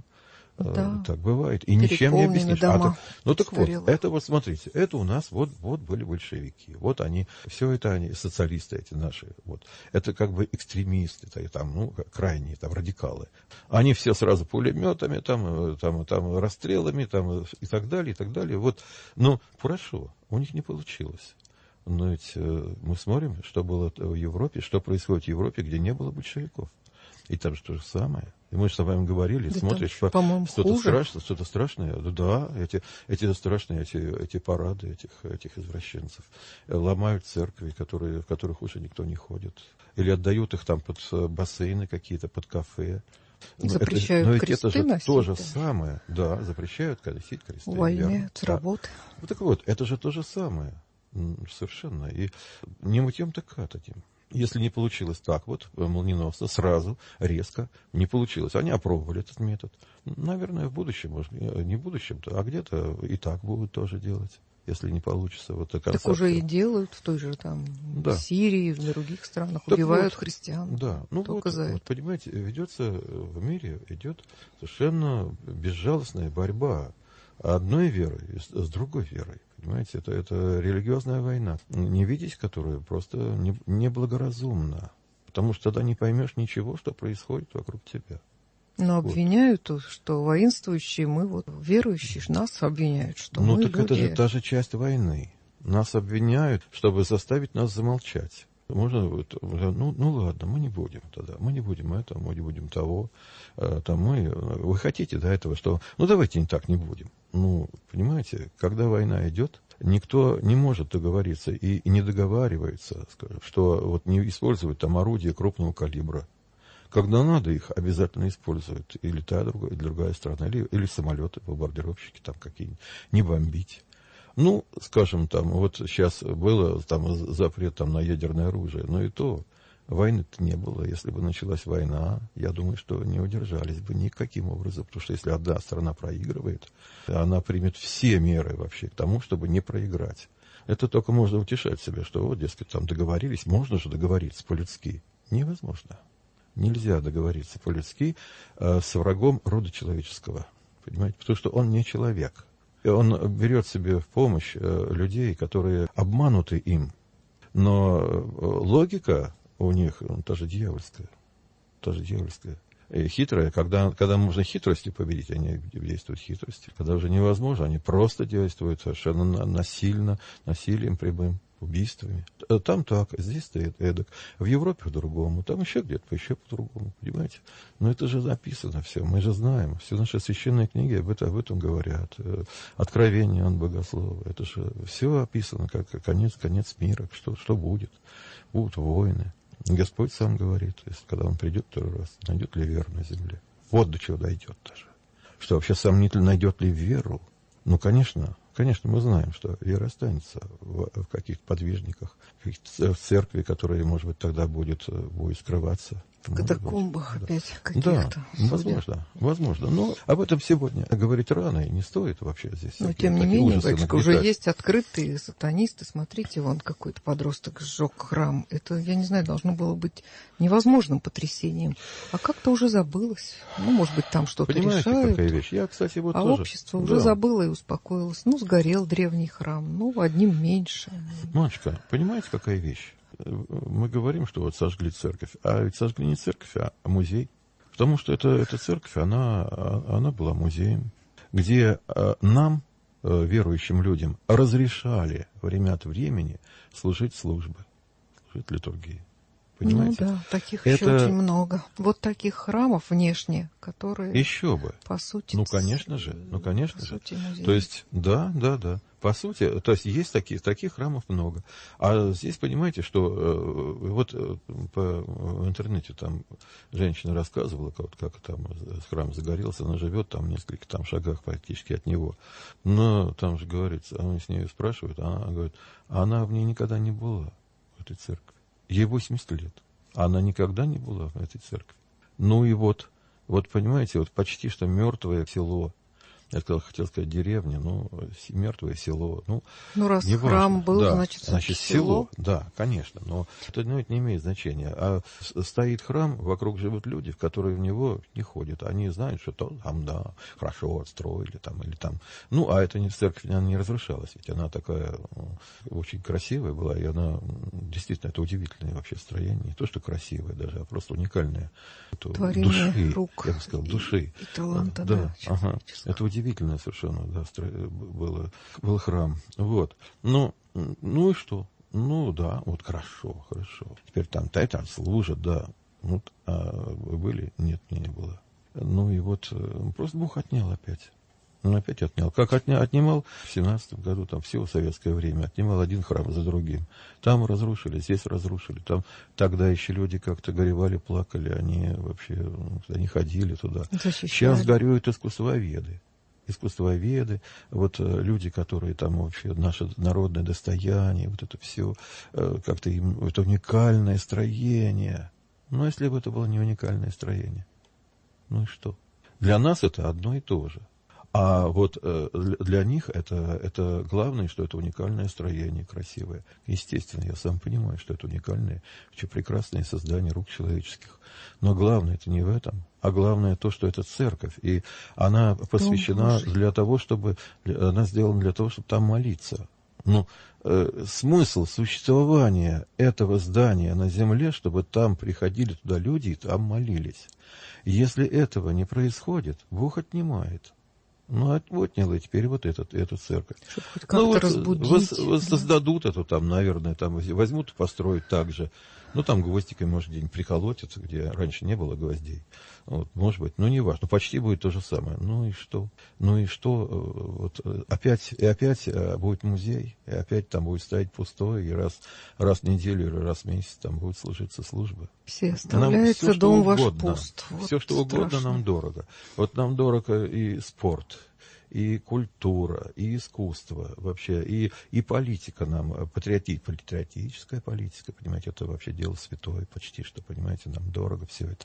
Да. Так бывает. И ничем не объяснишь. А то, ну так вот, это вот, смотрите, это у нас вот, вот были большевики. Вот они, все это они, социалисты эти наши. Вот. Это как бы экстремисты, там, ну, крайние, там, радикалы. Они все сразу пулеметами, там, там, там, расстрелами, там, и так далее, и так далее. Вот. Ну, хорошо, у них не получилось. Но ведь э, мы смотрим, что было в Европе, что происходит в Европе, где не было большевиков. И там же то же самое. И мы же с вами говорили, да, смотришь, там, что-то страшное, что-то страшное. Да, эти, эти страшные эти, эти парады этих, этих извращенцев. Ломают церкви, которые, в которых уже никто не ходит. Или отдают их там под бассейны какие-то, под кафе. Запрещают но это, кресты но это же носить, то же да? самать. Да, запрещают носить кресты. Увольняют с работы. Да. Вот так вот, это же то же самое. Совершенно. И не мытьем, так катанем. Если не получилось так вот, молниеносно, сразу, резко, не получилось. Они опробовали этот метод. Наверное, в будущем, может, не в будущем-то, а где-то и так будут тоже делать, если не получится. Вот так уже и делают в той же там да. Сирии, в других странах, так убивают вот, христиан. Да, ну вот, вот, понимаете, ведется в мире, идет совершенно безжалостная борьба одной верой с другой верой. Понимаете, это, это религиозная война, не видеть которую просто не, неблагоразумно, потому что тогда не поймешь ничего, что происходит вокруг тебя. Но обвиняют, вот. Что воинствующие, мы вот верующие, нас обвиняют, что ну, мы так люди... это же та же часть войны. Нас обвиняют, чтобы заставить нас замолчать. Можно, ну, ну ладно, мы не будем тогда, мы не будем этого, мы не будем того, там мы, вы хотите до этого, что, ну давайте не так не будем. Ну, понимаете, когда война идет, никто не может договориться и, и не договаривается, скажем, что вот не использовать там орудия крупного калибра. Когда надо, их обязательно используют или та, другая, другая страна, или, или самолеты, бомбардировщики там какие-нибудь, не бомбить. Ну, скажем, там, вот сейчас было там запрет там, на ядерное оружие, но и то войны-то не было. Если бы началась война, я думаю, что не удержались бы никаким образом, потому что если одна страна проигрывает, она примет все меры вообще к тому, чтобы не проиграть. Это только можно утешать себя, что вот, дескать, там договорились, можно же договориться по-людски. Невозможно. Нельзя договориться по-людски э, с врагом рода человеческого, понимаете, потому что он не человек. И он берет себе в помощь э, людей, которые обмануты им. Но э, логика у них ну, тоже дьявольская. Тоже дьявольская. И хитрая. Когда, когда можно хитростью победить, они действуют хитростью. Когда уже невозможно, они просто действуют совершенно насильно, насилием прямым, убийствами. Там так, здесь-то эдак. В Европе по-другому, там еще где-то еще по-другому, понимаете? Но это же написано все, мы же знаем. Все наши священные книги об этом, об этом говорят. Откровение от Богослова. Это же все описано, как конец, конец мира, что, что будет. Будут войны. Господь сам говорит, если, когда Он придет второй раз, найдет ли веру на земле. Вот до чего дойдет даже. Что вообще сомнительно, найдет ли веру. Ну, конечно, конечно, мы знаем, что вера останется в, в каких-то подвижниках, в церкви, которая, может быть, тогда будет, будет скрываться. В катакомбах быть, опять да. каких-то. Да, возможно, возможно. Но об этом сегодня говорить рано, и не стоит вообще здесь. Но, тем не менее, батюшка, уже есть открытые сатанисты. Смотрите, вон какой-то подросток сжег храм. Это, я не знаю, должно было быть невозможным потрясением. А как-то уже забылось. Ну, может быть, там что-то понимаете, решают. Какая вещь? Я, кстати, вот а тоже... общество уже да. забыло и успокоилось. Ну, сгорел древний храм. Ну, одним меньше. Машка, понимаете, какая вещь? мы говорим, что вот сожгли церковь, а ведь сожгли не церковь, а музей. Потому что это, эта церковь, она, она была музеем, где нам, верующим людям, разрешали время от времени служить службы, служить литургии. Понимаете? Ну да, таких это... еще очень много. Вот таких храмов внешне, которые... Еще бы. По сути... Ну, конечно же, ну, конечно по же. Сути, музей. То есть, да, да, да. По сути, то есть есть такие, таких храмов много. А здесь, понимаете, что э, вот э, по, в интернете там женщина рассказывала, как, как там храм загорелся, она живет там в нескольких там шагах практически от него. Но там же говорится, они с ней спрашивают, она говорит, а она в ней никогда не была, в этой церкви. Ей восемьдесят лет. Она никогда не была в этой церкви. Ну и вот, вот понимаете, вот почти что мертвое село. Я сказал, хотел сказать деревня, но мертвое село. Ну, ну раз не храм важно. был, да, значит, значит село. село. Да, конечно, но это, ну, это не имеет значения. А стоит храм, вокруг живут люди, которые в него не ходят. Они знают, что там, да, хорошо отстроили, там, или там. Ну, а это не церковь, она не разрушалась, ведь она такая очень красивая была, и она действительно, это удивительное вообще строение. Не то, что красивое даже, а просто уникальное. Творение души, рук. Я бы сказал, души. И, и таланта, да. да. Ага. Это удивительное совершенно, да, стро... было, был храм. Вот. Ну, ну и что? Ну да, вот хорошо, хорошо. Теперь там, там, там служат, да. Вот, а вы были? Нет, мне не было. Ну и вот просто Бог отнял опять. Он опять отнял. Как отня... отнимал в семнадцатом году, там всего советское время, отнимал один храм за другим. Там разрушили, здесь разрушили. Там тогда еще люди как-то горевали, плакали, они вообще, они ходили туда. Защищали. Сейчас горюют искусствоведы. Искусствоведы, вот люди, которые там вообще наше народное достояние, вот это все, как-то им, это уникальное строение. Но если бы это было не уникальное строение, ну и что? Для нас это одно и то же. А вот э, для них это, это главное, что это уникальное строение, красивое. Естественно, я сам понимаю, что это уникальное, очень прекрасное создание рук человеческих. Но главное это не в этом, а главное то, что это церковь. И она посвящена для того, чтобы... Она сделана для того, чтобы там молиться. Ну, э, смысл существования этого здания на земле, чтобы там приходили туда люди и там молились. Если этого не происходит, Бог отнимает. Ну, отнял и теперь вот этот, эту церковь. Чтобы хоть как-то ну, вот разбудить. Вос, да. Воссоздадут эту там, наверное, там возьмут и построят так же. Ну, там гвоздикой, может, где-нибудь приколотятся, где раньше не было гвоздей. Вот, может быть, ну, не важно. Почти будет то же самое. Ну, и что? Ну, и что? Вот, опять, и опять будет музей, и опять там будет стоять пустой, и раз, раз в неделю или раз в месяц там будет служиться служба. Все оставляется нам все, дом ваш угодно, пуст. Вот все, что угодно страшно. нам дорого. Вот нам дорого и спорт, и культура, и искусство вообще, и, и политика нам, патриоти, патриотическая политика, понимаете, это вообще дело святое почти, что, понимаете, нам дорого все это.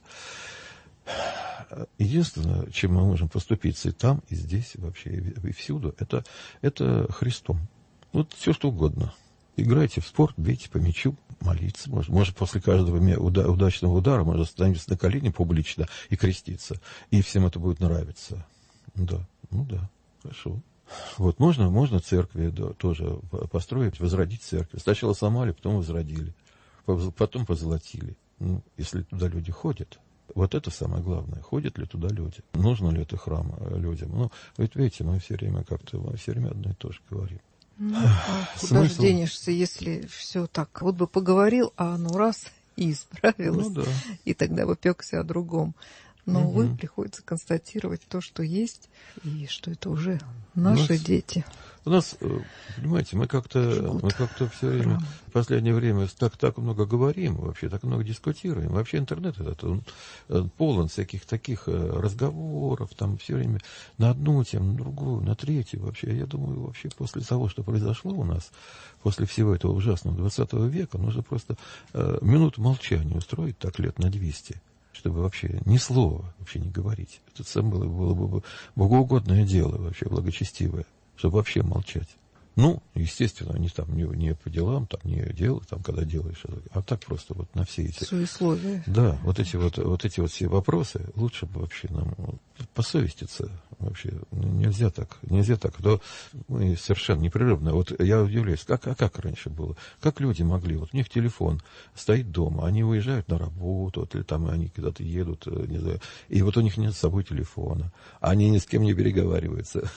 Единственное, чем мы можем поступиться и там, и здесь, вообще, и, и всюду, это, это Христом. Вот все, что угодно. Играйте в спорт, бейте по мячу, молиться. Может, может после каждого уда- удачного удара можно становиться на колени публично и креститься. И всем это будет нравиться. Да, ну да, хорошо. Вот, можно, можно церкви да, тоже построить, возродить церковь. Сначала сломали, потом возродили. Потом позолотили. Ну, если туда люди ходят, вот это самое главное. Ходят ли туда люди? Нужно ли это храм людям? Ну, ведь видите, мы все время как-то, мы все время одно и то же говорим. Ну, а куда же денешься, если все так? Вот бы поговорил, а оно раз и исправилось. Ну, да. И тогда бы пекся о другом. Но, угу. увы, приходится констатировать то, что есть, и что это уже наши нас, дети. У нас, понимаете, мы как-то, мы как-то все время, в последнее время так, так много говорим, вообще так много дискутируем. Вообще интернет этот, он, он полон всяких таких разговоров, там все время на одну тему, на другую, на третью. Вообще, я думаю, вообще после того, что произошло у нас, после всего этого ужасного двадцатого века, нужно просто э, минуту молчания устроить так лет на двести. Чтобы вообще ни слова вообще не говорить. Это сам было, было бы богоугодное дело, вообще благочестивое, чтобы вообще молчать. Ну, естественно, не там не, не по делам, там не дело, там, когда делаешь, а так просто вот на все эти... Суесловие. Да, вот эти вот, вот эти вот все вопросы лучше бы вообще нам посовеститься Вообще нельзя так, нельзя так. То мы совершенно непрерывно. Вот я удивляюсь, как, а как раньше было? Как люди могли? Вот у них телефон стоит дома, они уезжают на работу, вот, или там они куда-то едут, не знаю, и вот у них нет с собой телефона. Они ни с кем не переговариваются.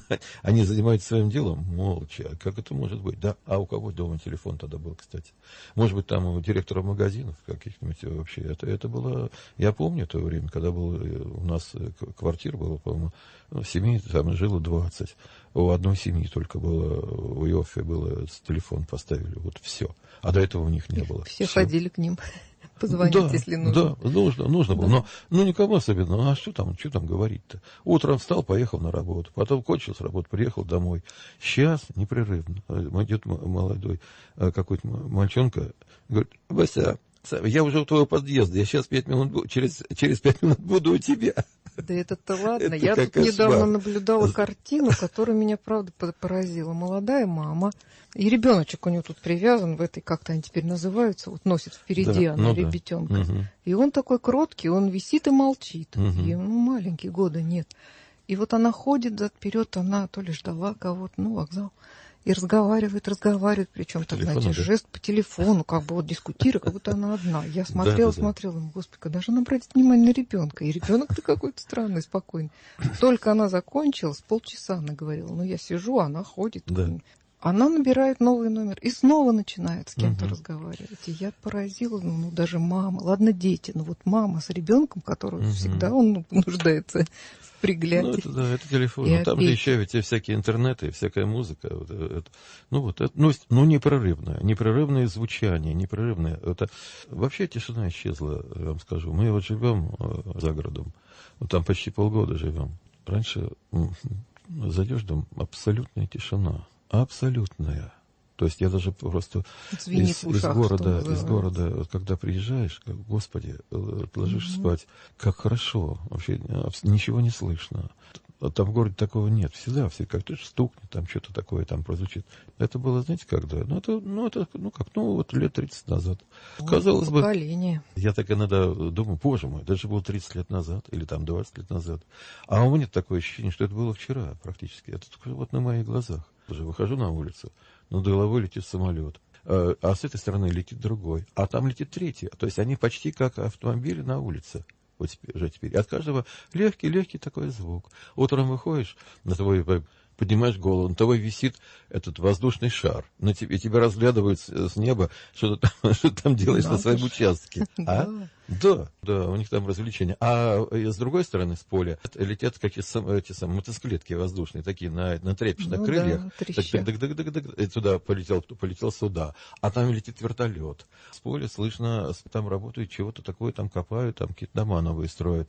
Они занимаются своим делом молча. Как это может быть? Да, а у кого дома телефон тогда был, кстати? Может быть, там у директора магазинов каких-нибудь вообще. Это, это было... Я помню то время, когда был, у нас квартира была, по-моему, семей там жило двадцать. У одной семьи только было, у Иоффе было, телефон поставили, вот все. А до этого у них не было. Все, все. ходили к ним позвонить, да, если нужно. Да, нужно, нужно да. было. Но ну, никому особенно. А что там, что там говорить-то? Утром встал, поехал на работу. Потом кончил с работы, приехал домой. Сейчас непрерывно. Идет молодой какой-то мальчонка, говорит: Вася, я уже у твоего подъезда, я сейчас пять минут, через, через пять минут буду у тебя. Да это-то ладно. Это я тут кошмар. Недавно наблюдала картину, которая меня, правда, поразила. Молодая мама, и ребеночек у нее тут привязан в этой, как-то они теперь называются, вот носит впереди да, она ну ребятенка. Да. Угу. И он такой кроткий, он висит и молчит. Угу. Ему маленький, года нет. И вот она ходит вперед, она то ли ждала кого-то, ну, вокзал. И разговаривает, разговаривает, причем так, знаете, да? жест по телефону, как бы вот дискутируя, как будто она одна. Я смотрела, да, да, смотрела, думаю, господи, когда же она обратит внимание на ребенка? И ребенок-то какой-то странный, спокойный. Только она закончила, с полчаса она говорила, ну я сижу, она ходит. Да. Она набирает новый номер и снова начинает с кем-то угу. разговаривать. И я поразила, ну, ну даже мама, ладно дети, но вот мама с ребенком, который угу. всегда он нуждается в пригляде. Ну, это, да, это телефон. Ну, там же еще ведь всякие интернеты, всякая музыка. Вот, это, ну, вот это, ну, ну, непрерывное, непрерывное звучание, непрерывное. Это, вообще тишина исчезла, я вам скажу. Мы вот живем за городом, вот там почти полгода живем. Раньше зайдешь в дом, абсолютная тишина. Абсолютная. То есть я даже просто из, из города, из города, когда приезжаешь, как, господи, ложишься mm-hmm. спать, как хорошо, вообще ничего не слышно. Там в городе такого нет. Всегда, все как-то стукнет, там что-то такое там прозвучит. Это было, знаете, когда? Ну, это, ну, это, ну как, ну, вот лет тридцать назад. Вот, казалось поколение. бы, я так иногда думаю, боже мой, это же было тридцать лет назад, или там двадцать лет назад. А у меня такое ощущение, что это было вчера практически. Это только вот на моих глазах. Уже выхожу на улицу, над головой летит самолет, а с этой стороны летит другой, а там летит третий. То есть они почти как автомобили на улице. Вот теперь, уже теперь. От каждого легкий-легкий такой звук. Утром выходишь, на твой, поднимаешь голову, на тобой висит этот воздушный шар. На тебе, тебя разглядывают с, с неба, что ты там, что ты там делаешь на своем участке. А? Да, да, у них там развлечения. А с другой стороны, с поля, летят какие-то эти самые мотоциклетки воздушные, такие на, на трепещных ну, крыльях. Да, так, так, так, так, так, так, и туда полетел, полетел сюда. А там летит вертолет. С поля слышно, там работают, чего-то такое там копают, там какие-то дома новые строят.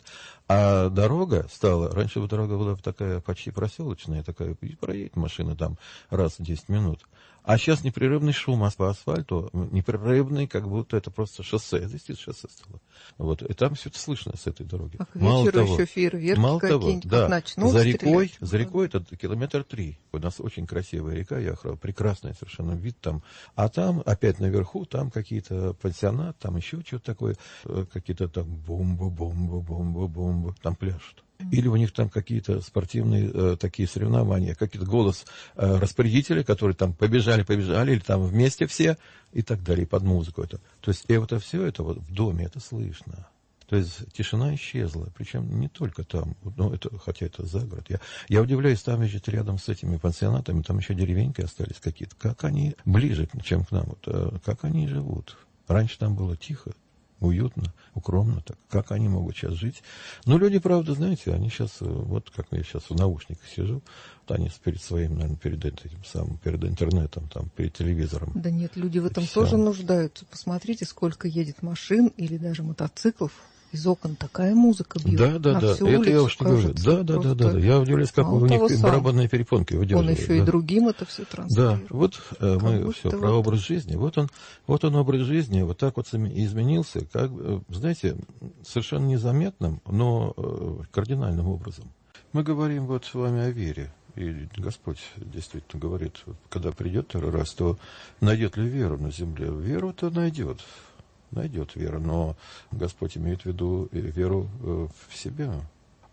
А дорога стала, раньше дорога была такая почти проселочная, такая, и проедет машина там раз в десять минут. А сейчас непрерывный шум по асфальту, непрерывный, как будто это просто шоссе. Это действительно шоссе стало. Вот. И там все это слышно с этой дороги. А к вечеру еще фейерверки мало того, да, за рекой, стрелять. за рекой это километр три. У нас очень красивая река, Яхрова, прекрасный совершенно вид там. А там, опять наверху, там какие-то пансионат, там еще что-то такое, какие-то там бомба, бомба, бомба, бомба, там пляшут. Или у них там какие-то спортивные э, такие соревнования, какие-то голос э, распорядителя, которые там побежали, побежали, или там вместе все, и так далее, под музыку это. То есть, и вот это все это вот в доме, это слышно. То есть, тишина исчезла, причем не только там, ну, это, хотя это за город. Я, я удивляюсь, там ведь рядом с этими пансионатами, там еще деревеньки остались какие-то. Как они ближе, чем к нам, вот, э, как они живут. Раньше там было тихо. Уютно, укромно, так как они могут сейчас жить. Но люди, правда, знаете, они сейчас, вот как я сейчас в наушниках сижу, вот они перед своим, наверное, перед этим самым, перед интернетом, там, перед телевизором. Да нет, люди в этом тоже нуждаются. Посмотрите, сколько едет машин или даже мотоциклов. Из окон такая музыка бьет. Да, да, да. Это улицу, я уж не говорю. Да, да, да, да, да. Я удивляюсь, как у них сам. барабанные перепонки выдерживают. Он еще да. и другим это все транслирует. Да, вот э, мы все про вот... образ жизни. Вот он, вот он образ жизни, вот так вот изменился, как, знаете, совершенно незаметным, но э, кардинальным образом. Мы говорим вот с вами о вере. И Господь действительно говорит, когда придет второй раз, то найдет ли веру на земле? Веру-то найдет. Найдет веру, но Господь имеет в виду веру в себя.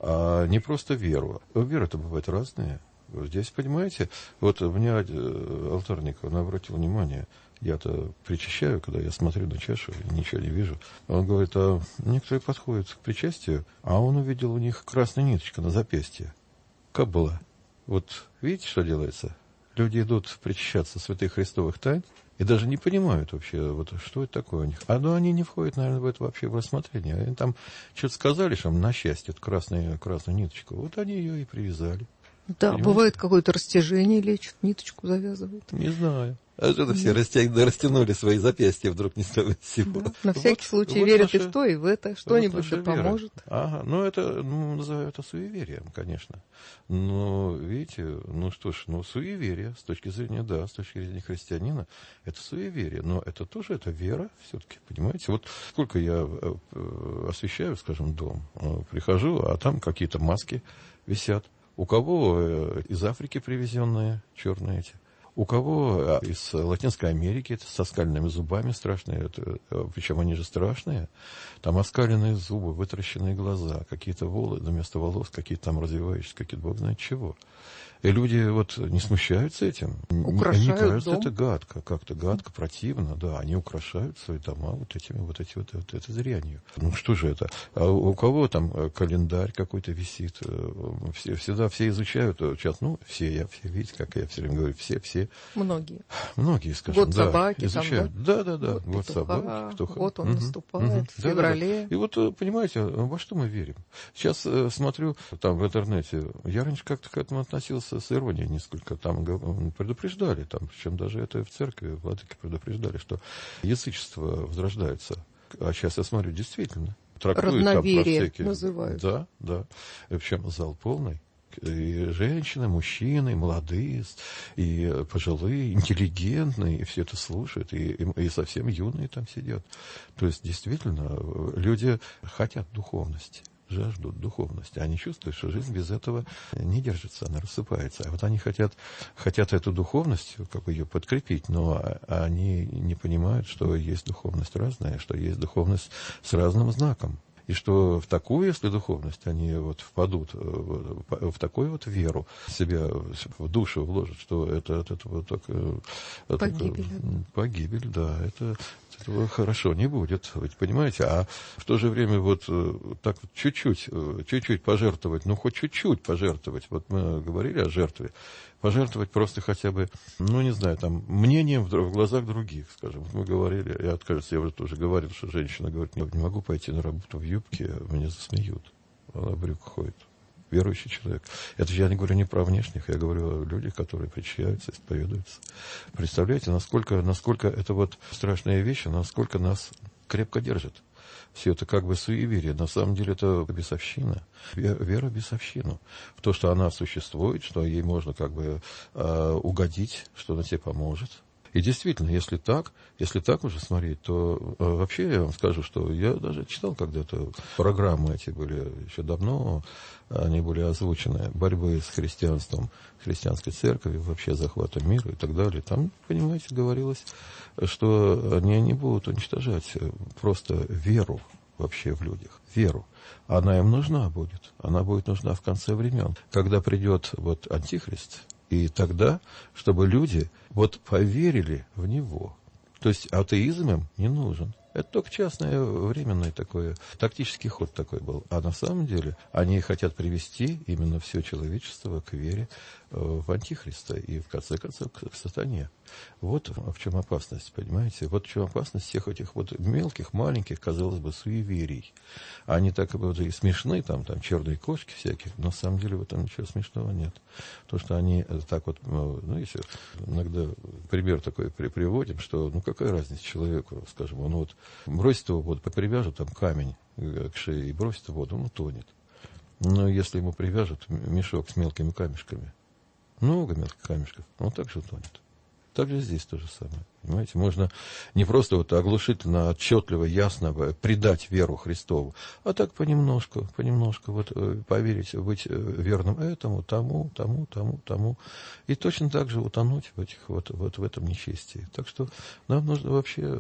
а не просто веру. Веры-то бывают разные. Здесь, понимаете, вот у меня алтарник, он обратил внимание, я-то причащаю, когда я смотрю на чашу, ничего не вижу. Он говорит, а некоторые подходят к причастию, а он увидел у них красная ниточка на запястье. Как была? Вот видите, что делается? Люди идут причащаться святых христовых тайн и даже не понимают вообще, вот, что это такое у них. А ну, они не входят, наверное, в это вообще в рассмотрение. Они там что-то сказали, что на счастье, эту красную, красную ниточку. Вот они ее и привязали. Да, понимаете? Бывает какое-то растяжение, лечат, ниточку завязывают. Не знаю. А что-то все растянули, растянули свои запястья вдруг не стоит всего. Да, на всякий вот, случай вот верят наша, и в то, и в это. Что-нибудь вот да поможет. Ага, ну это, ну, называют это суеверием, конечно. Но, видите, ну что ж, ну суеверие, с точки зрения, да, с точки зрения христианина, это суеверие. Но это тоже, это вера все-таки, понимаете. Вот сколько я освещаю, скажем, дом, прихожу, а там какие-то маски висят. У кого из Африки привезенные черные эти, у кого из Латинской Америки со скальными зубами страшные, это, причем они же страшные, там оскаленные зубы, вытаращенные глаза, какие-то волосы, вместо волос какие-то там развивающиеся, какие-то бог знает чего. И люди вот не смущаются этим. Украшают Мне кажется, дом. это гадко, как-то гадко, противно, да. Они украшают свои дома вот этими, вот эти вот, вот этой зрянью. Ну что же это? А у кого там календарь какой-то висит? Все, всегда все изучают. Сейчас, ну, все, я все, видите, как я все время говорю, все, все. Многие. Многие, скажем, год да, собаки, изучают. Там, да, да, да, год, год петуха, собаки, петуха. Вот он угу, наступает угу. в феврале. Да, да, да. И вот, понимаете, во что мы верим? Сейчас э, смотрю там в интернете, я раньше как-то к этому относился с иронией несколько, там предупреждали, там, причем даже это в церкви владыки предупреждали, что язычество возрождается. А сейчас я смотрю, действительно, трактуют там про всякие... называют. Да, да. И причем зал полный. И женщины, мужчины, молодые, и пожилые, интеллигентные, и все это слушают, и, и, и совсем юные там сидят. То есть, действительно, люди хотят духовности, жаждут духовности. Они чувствуют, что жизнь без этого не держится, она рассыпается. А вот они хотят, хотят эту духовность, как бы ее подкрепить, но они не понимают, что есть духовность разная, что есть духовность с разным знаком. И что в такую, если духовность, они вот впадут в такую вот веру, себя в душу вложат, что это от этого только... Погибель. Погибель, да. Это, этого хорошо не будет, ведь понимаете? А в то же время вот так вот чуть-чуть, чуть-чуть пожертвовать, ну хоть чуть-чуть пожертвовать, вот мы говорили о жертве, пожертвовать просто хотя бы, ну не знаю, там, мнением в, в глазах других, скажем. Вот мы говорили, я, кажется, я уже тоже говорил, что женщина говорит, не, не могу пойти на работу в юбке, меня засмеют. Она в брюках ходит. Верующий человек. Это же я не говорю не про внешних, я говорю о людях, которые причащаются, исповедуются. Представляете, насколько, насколько это вот страшная вещь, насколько нас крепко держит. Все это как бы суеверие. На самом деле это бесовщина. Вера в бесовщину. В то, что она существует, что ей можно как бы э, угодить, что она тебе поможет. И действительно, если так, если так уже смотреть, то э, вообще я вам скажу, что я даже читал когда-то программы эти были еще давно, они были озвучены, борьбы с христианством, христианской церковью, вообще захватом мира и так далее. Там, понимаете, говорилось, что они не будут уничтожать просто веру вообще в людях, веру. Она им нужна будет, она будет нужна в конце времен, когда придет вот антихрист. И тогда, чтобы люди вот поверили в него. То есть атеизм им не нужен. Это только частное, временный такой, тактический ход такой был. А на самом деле они хотят привести именно все человечество к вере в Антихриста и, в конце концов, к сатане. Вот в чем опасность, понимаете? Вот в чем опасность всех этих вот мелких, маленьких, казалось бы, суеверий. Они так вот и смешны, там, там черные кошки всякие, но на самом деле в этом ничего смешного нет. То, что они так вот, ну, если иногда пример такой приводим, что, ну, какая разница человеку, скажем, он вот бросит его в воду, привяжут там камень к шее и бросит в воду, он утонет. Но если ему привяжут мешок с мелкими камешками, много мелких камешков, он также утонет. Так же здесь то же самое. Понимаете, можно не просто вот оглушительно, отчетливо, ясно предать веру Христову, а так понемножку, понемножку вот поверить, быть верным этому, тому, тому, тому, тому. И точно так же утонуть в, этих, вот, вот в этом нечестии. Так что нам нужно вообще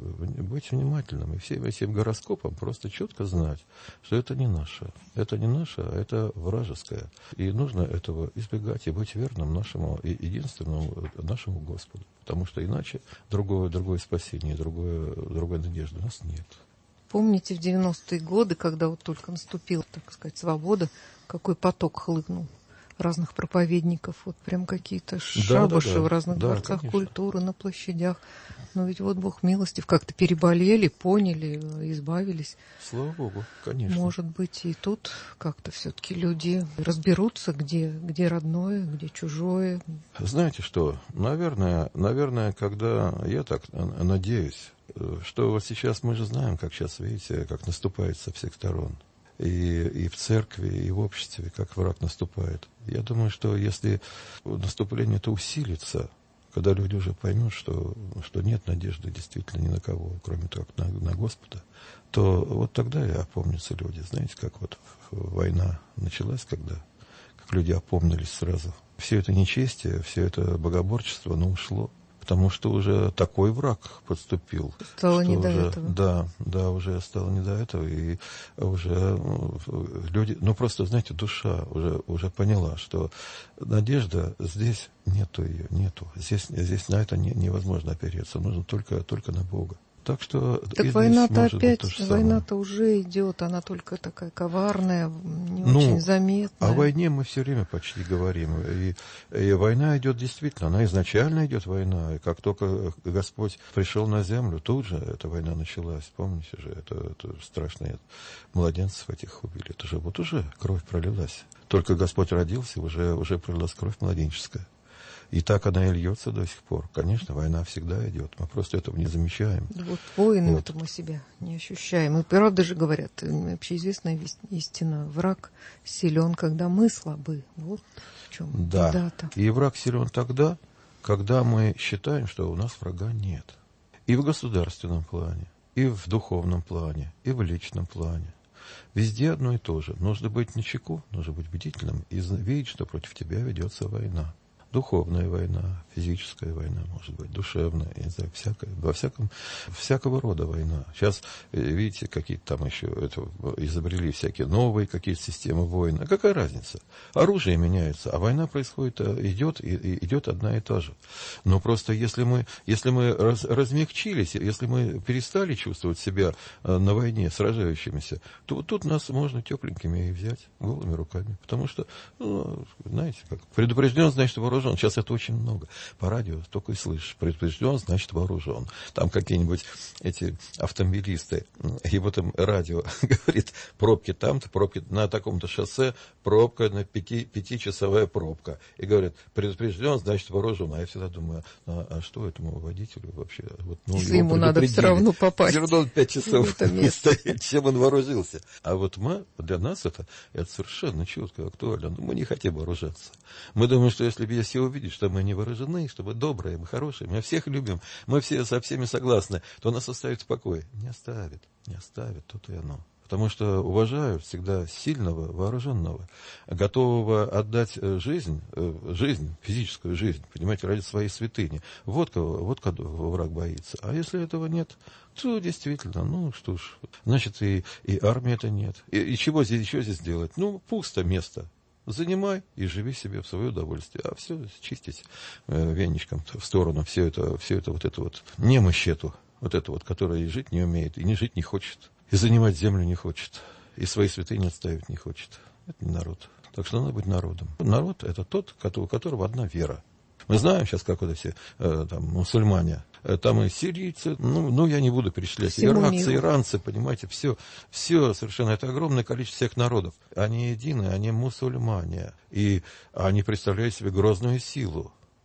быть внимательным и всем этим гороскопам просто четко знать, что это не наше. Это не наше, а это вражеское. И нужно этого избегать и быть верным нашему единственному нашему Господу. Потому что иначе другое, другое спасение, другое, другой надежды у нас нет. Помните, в девяностые годы, когда вот только наступила, так сказать, свобода, какой поток хлынул разных проповедников, вот прям какие-то шабаши да, да, да. в разных да, дворцах конечно. Культуры, на площадях. Но ведь вот Бог милостив, как-то переболели, поняли, избавились. Слава Богу, конечно. Может быть, и тут как-то все-таки люди разберутся, где, где родное, где чужое. Знаете что, наверное, наверное, когда, я так надеюсь, что вот сейчас мы же знаем, как сейчас, видите, как наступает со всех сторон. И, и в церкви, и в обществе, как враг наступает. Я думаю, что если наступление это усилится, когда люди уже поймут, что, что нет надежды действительно ни на кого, кроме того, как на, на Господа, то вот тогда и опомнятся люди. Знаете, как вот война началась, когда как люди опомнились сразу. Все это нечестие, все это богоборчество, оно ушло. Потому что уже такой враг подступил. Стало не до уже, этого. Да, да, уже стало не до этого. И уже люди, ну просто, знаете, душа уже, уже поняла, что надежда здесь нету ее, нету. Здесь, здесь на это не, невозможно опереться. Нужно только, только на Бога. Так что так война-то опять, война-то уже идет, она только такая коварная, не ну, очень заметная. О войне мы все время почти говорим. И, и война идет действительно, она изначально идет война. И как только Господь пришел на землю, тут же эта война началась. Помните же, это, это страшно, младенцев этих убили. Это же вот уже кровь пролилась. Только Господь родился, уже, уже пролилась кровь младенческая. И так она и льется до сих пор. Конечно, война всегда идет. Мы просто этого не замечаем. Вот воины вот. Это мы себя не ощущаем. И правда же говорят, общеизвестная истина, враг силен, когда мы слабы. Вот в чем да. беда-то. И враг силен тогда, когда мы считаем, что у нас врага нет. И в государственном плане, и в духовном плане, и в личном плане. Везде одно и то же. Нужно быть начеку, нужно быть бдительным и видеть, что против тебя ведется война. Духовная война, физическая война, может быть, душевная, я не знаю, всякая, во всяком, всякого рода война. Сейчас, видите, какие-то там еще это, изобрели всякие новые какие-то системы войн. А какая разница? Оружие меняется, а война происходит, идет, и, и идет одна и та же. Но просто если мы, если мы раз, размягчились, если мы перестали чувствовать себя на войне сражающимися, то вот тут нас можно тепленькими и взять, голыми руками. Потому что, ну, знаете, как предупрежден, значит, вооружен. Сейчас это очень много. По радио только и слышишь. Предупрежден, значит вооружен. Там какие-нибудь эти автомобилисты, и вот им радио говорит, пробки там-то, пробки на таком-то шоссе, пробка на пяти, пятичасовая пробка. И говорят, предупрежден, значит вооружен. А я всегда думаю, а, а что этому водителю вообще? Вот, ну, если ему надо все равно попасть. Все равно он пять часов не стоит, чем он вооружился. А вот мы, для нас это, это совершенно четко, актуально. Но мы не хотим вооружаться. Мы думаем, что если бы все увидеть, что мы не вооружены, что мы добрые, мы хорошие, мы всех любим, мы все со всеми согласны, то нас оставит в покое. Не оставит, не оставит, то-то и оно. Потому что уважают всегда сильного, вооруженного, готового отдать жизнь, жизнь, физическую жизнь, понимаете, ради своей святыни. Вот кого, вот кого враг боится. А если этого нет, то действительно, ну что ж, значит и, и армии-то нет. И, и чего здесь еще здесь делать? Ну, пусто место. Занимай и живи себе в свое удовольствие. А все чистить э, веничком в сторону, все это, все это вот это вот немощь эту, вот это вот, которая и жить не умеет, и не жить не хочет, и занимать землю не хочет, и свои святыни отставить не хочет. Это не народ. Так что надо быть народом. Народ — это тот, у которого одна вера. Мы знаем сейчас, как вот все э, там, мусульмане, э, там и сирийцы, ну, ну я не буду перечислять, всему иракцы, миру. Иранцы, понимаете, все, все совершенно, это огромное количество всех народов. Они едины, они мусульмане, и они представляют себе грозную силу.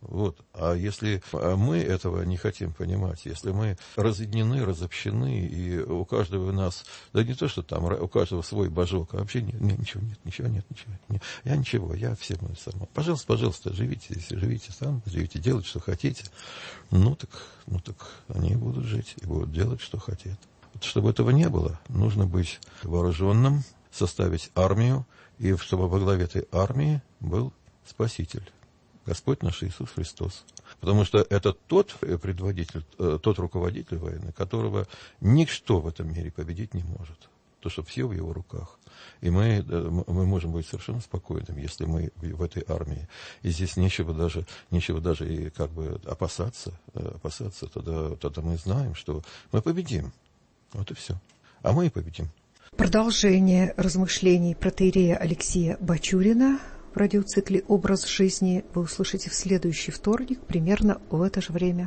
Вот. А если мы этого не хотим понимать, если мы разъединены, разобщены, и у каждого из нас, да не то, что там у каждого свой божок, а вообще нет, нет, ничего нет, ничего нет, ничего нет. Я ничего, я все мы сама. Пожалуйста, пожалуйста, живите, если живите сам, живите, делайте, что хотите. Ну так, ну так они будут жить и будут делать, что хотят. Вот, чтобы этого не было, нужно быть вооруженным, составить армию, и чтобы во главе этой армии был Спаситель. Господь наш Иисус Христос. Потому что это тот предводитель, тот руководитель войны, которого ничто в этом мире победить не может. То, что все в его руках. И мы, мы можем быть совершенно спокойными, если мы в этой армии. И здесь нечего даже, нечего даже и как бы опасаться. опасаться. Тогда, тогда мы знаем, что мы победим. Вот и все. А мы и победим. Продолжение размышлений протоиерея Алексея Бачурина в радиоцикле «Образ жизни» вы услышите в следующий вторник, примерно в это же время.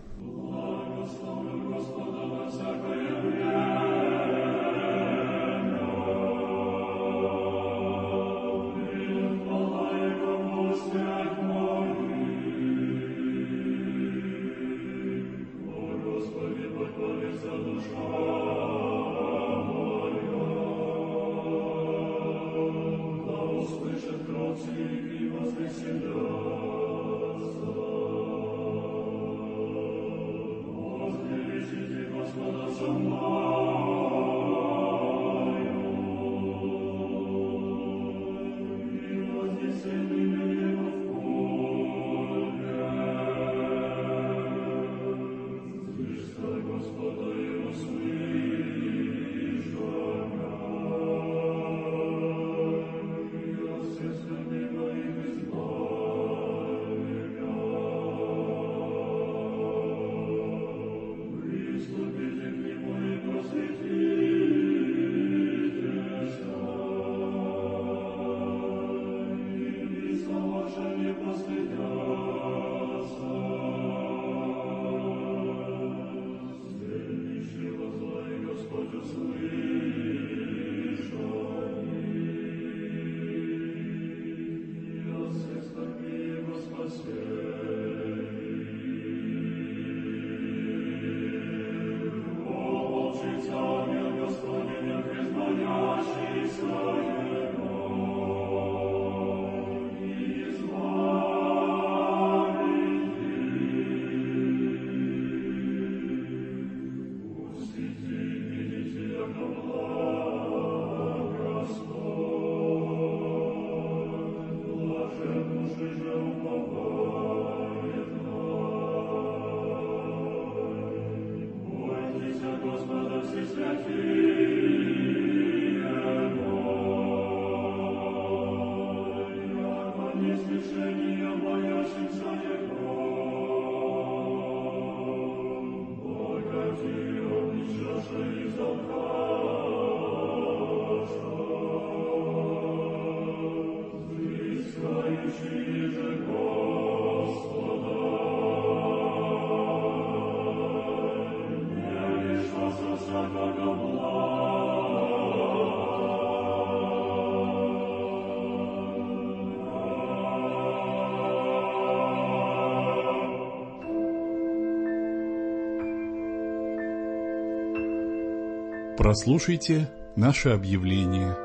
Прослушайте наше объявление.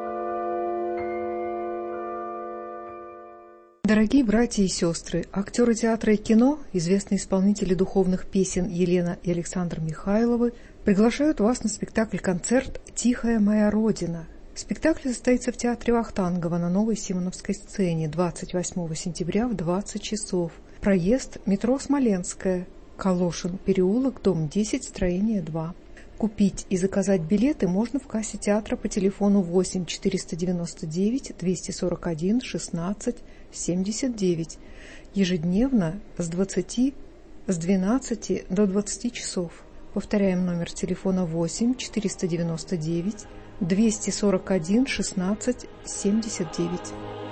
Дорогие братья и сестры, актеры театра и кино, известные исполнители духовных песен Елена и Александр Михайловы приглашают вас на спектакль-концерт «Тихая моя Родина». Спектакль состоится в театре Вахтангова на Новой Симоновской сцене двадцать восьмого сентября в двадцать часов. Проезд метро Смоленская, Калошин, переулок, дом десять, строение два. Купить и заказать билеты можно в кассе театра по телефону восемь четыреста девяносто девять двести сорок один шестнадцать семьдесят девять. Ежедневно с двадцати, с двенадцати до двадцати часов. Повторяем номер телефона восемь четыреста девяносто девять двести сорок один шестнадцать семьдесят девять.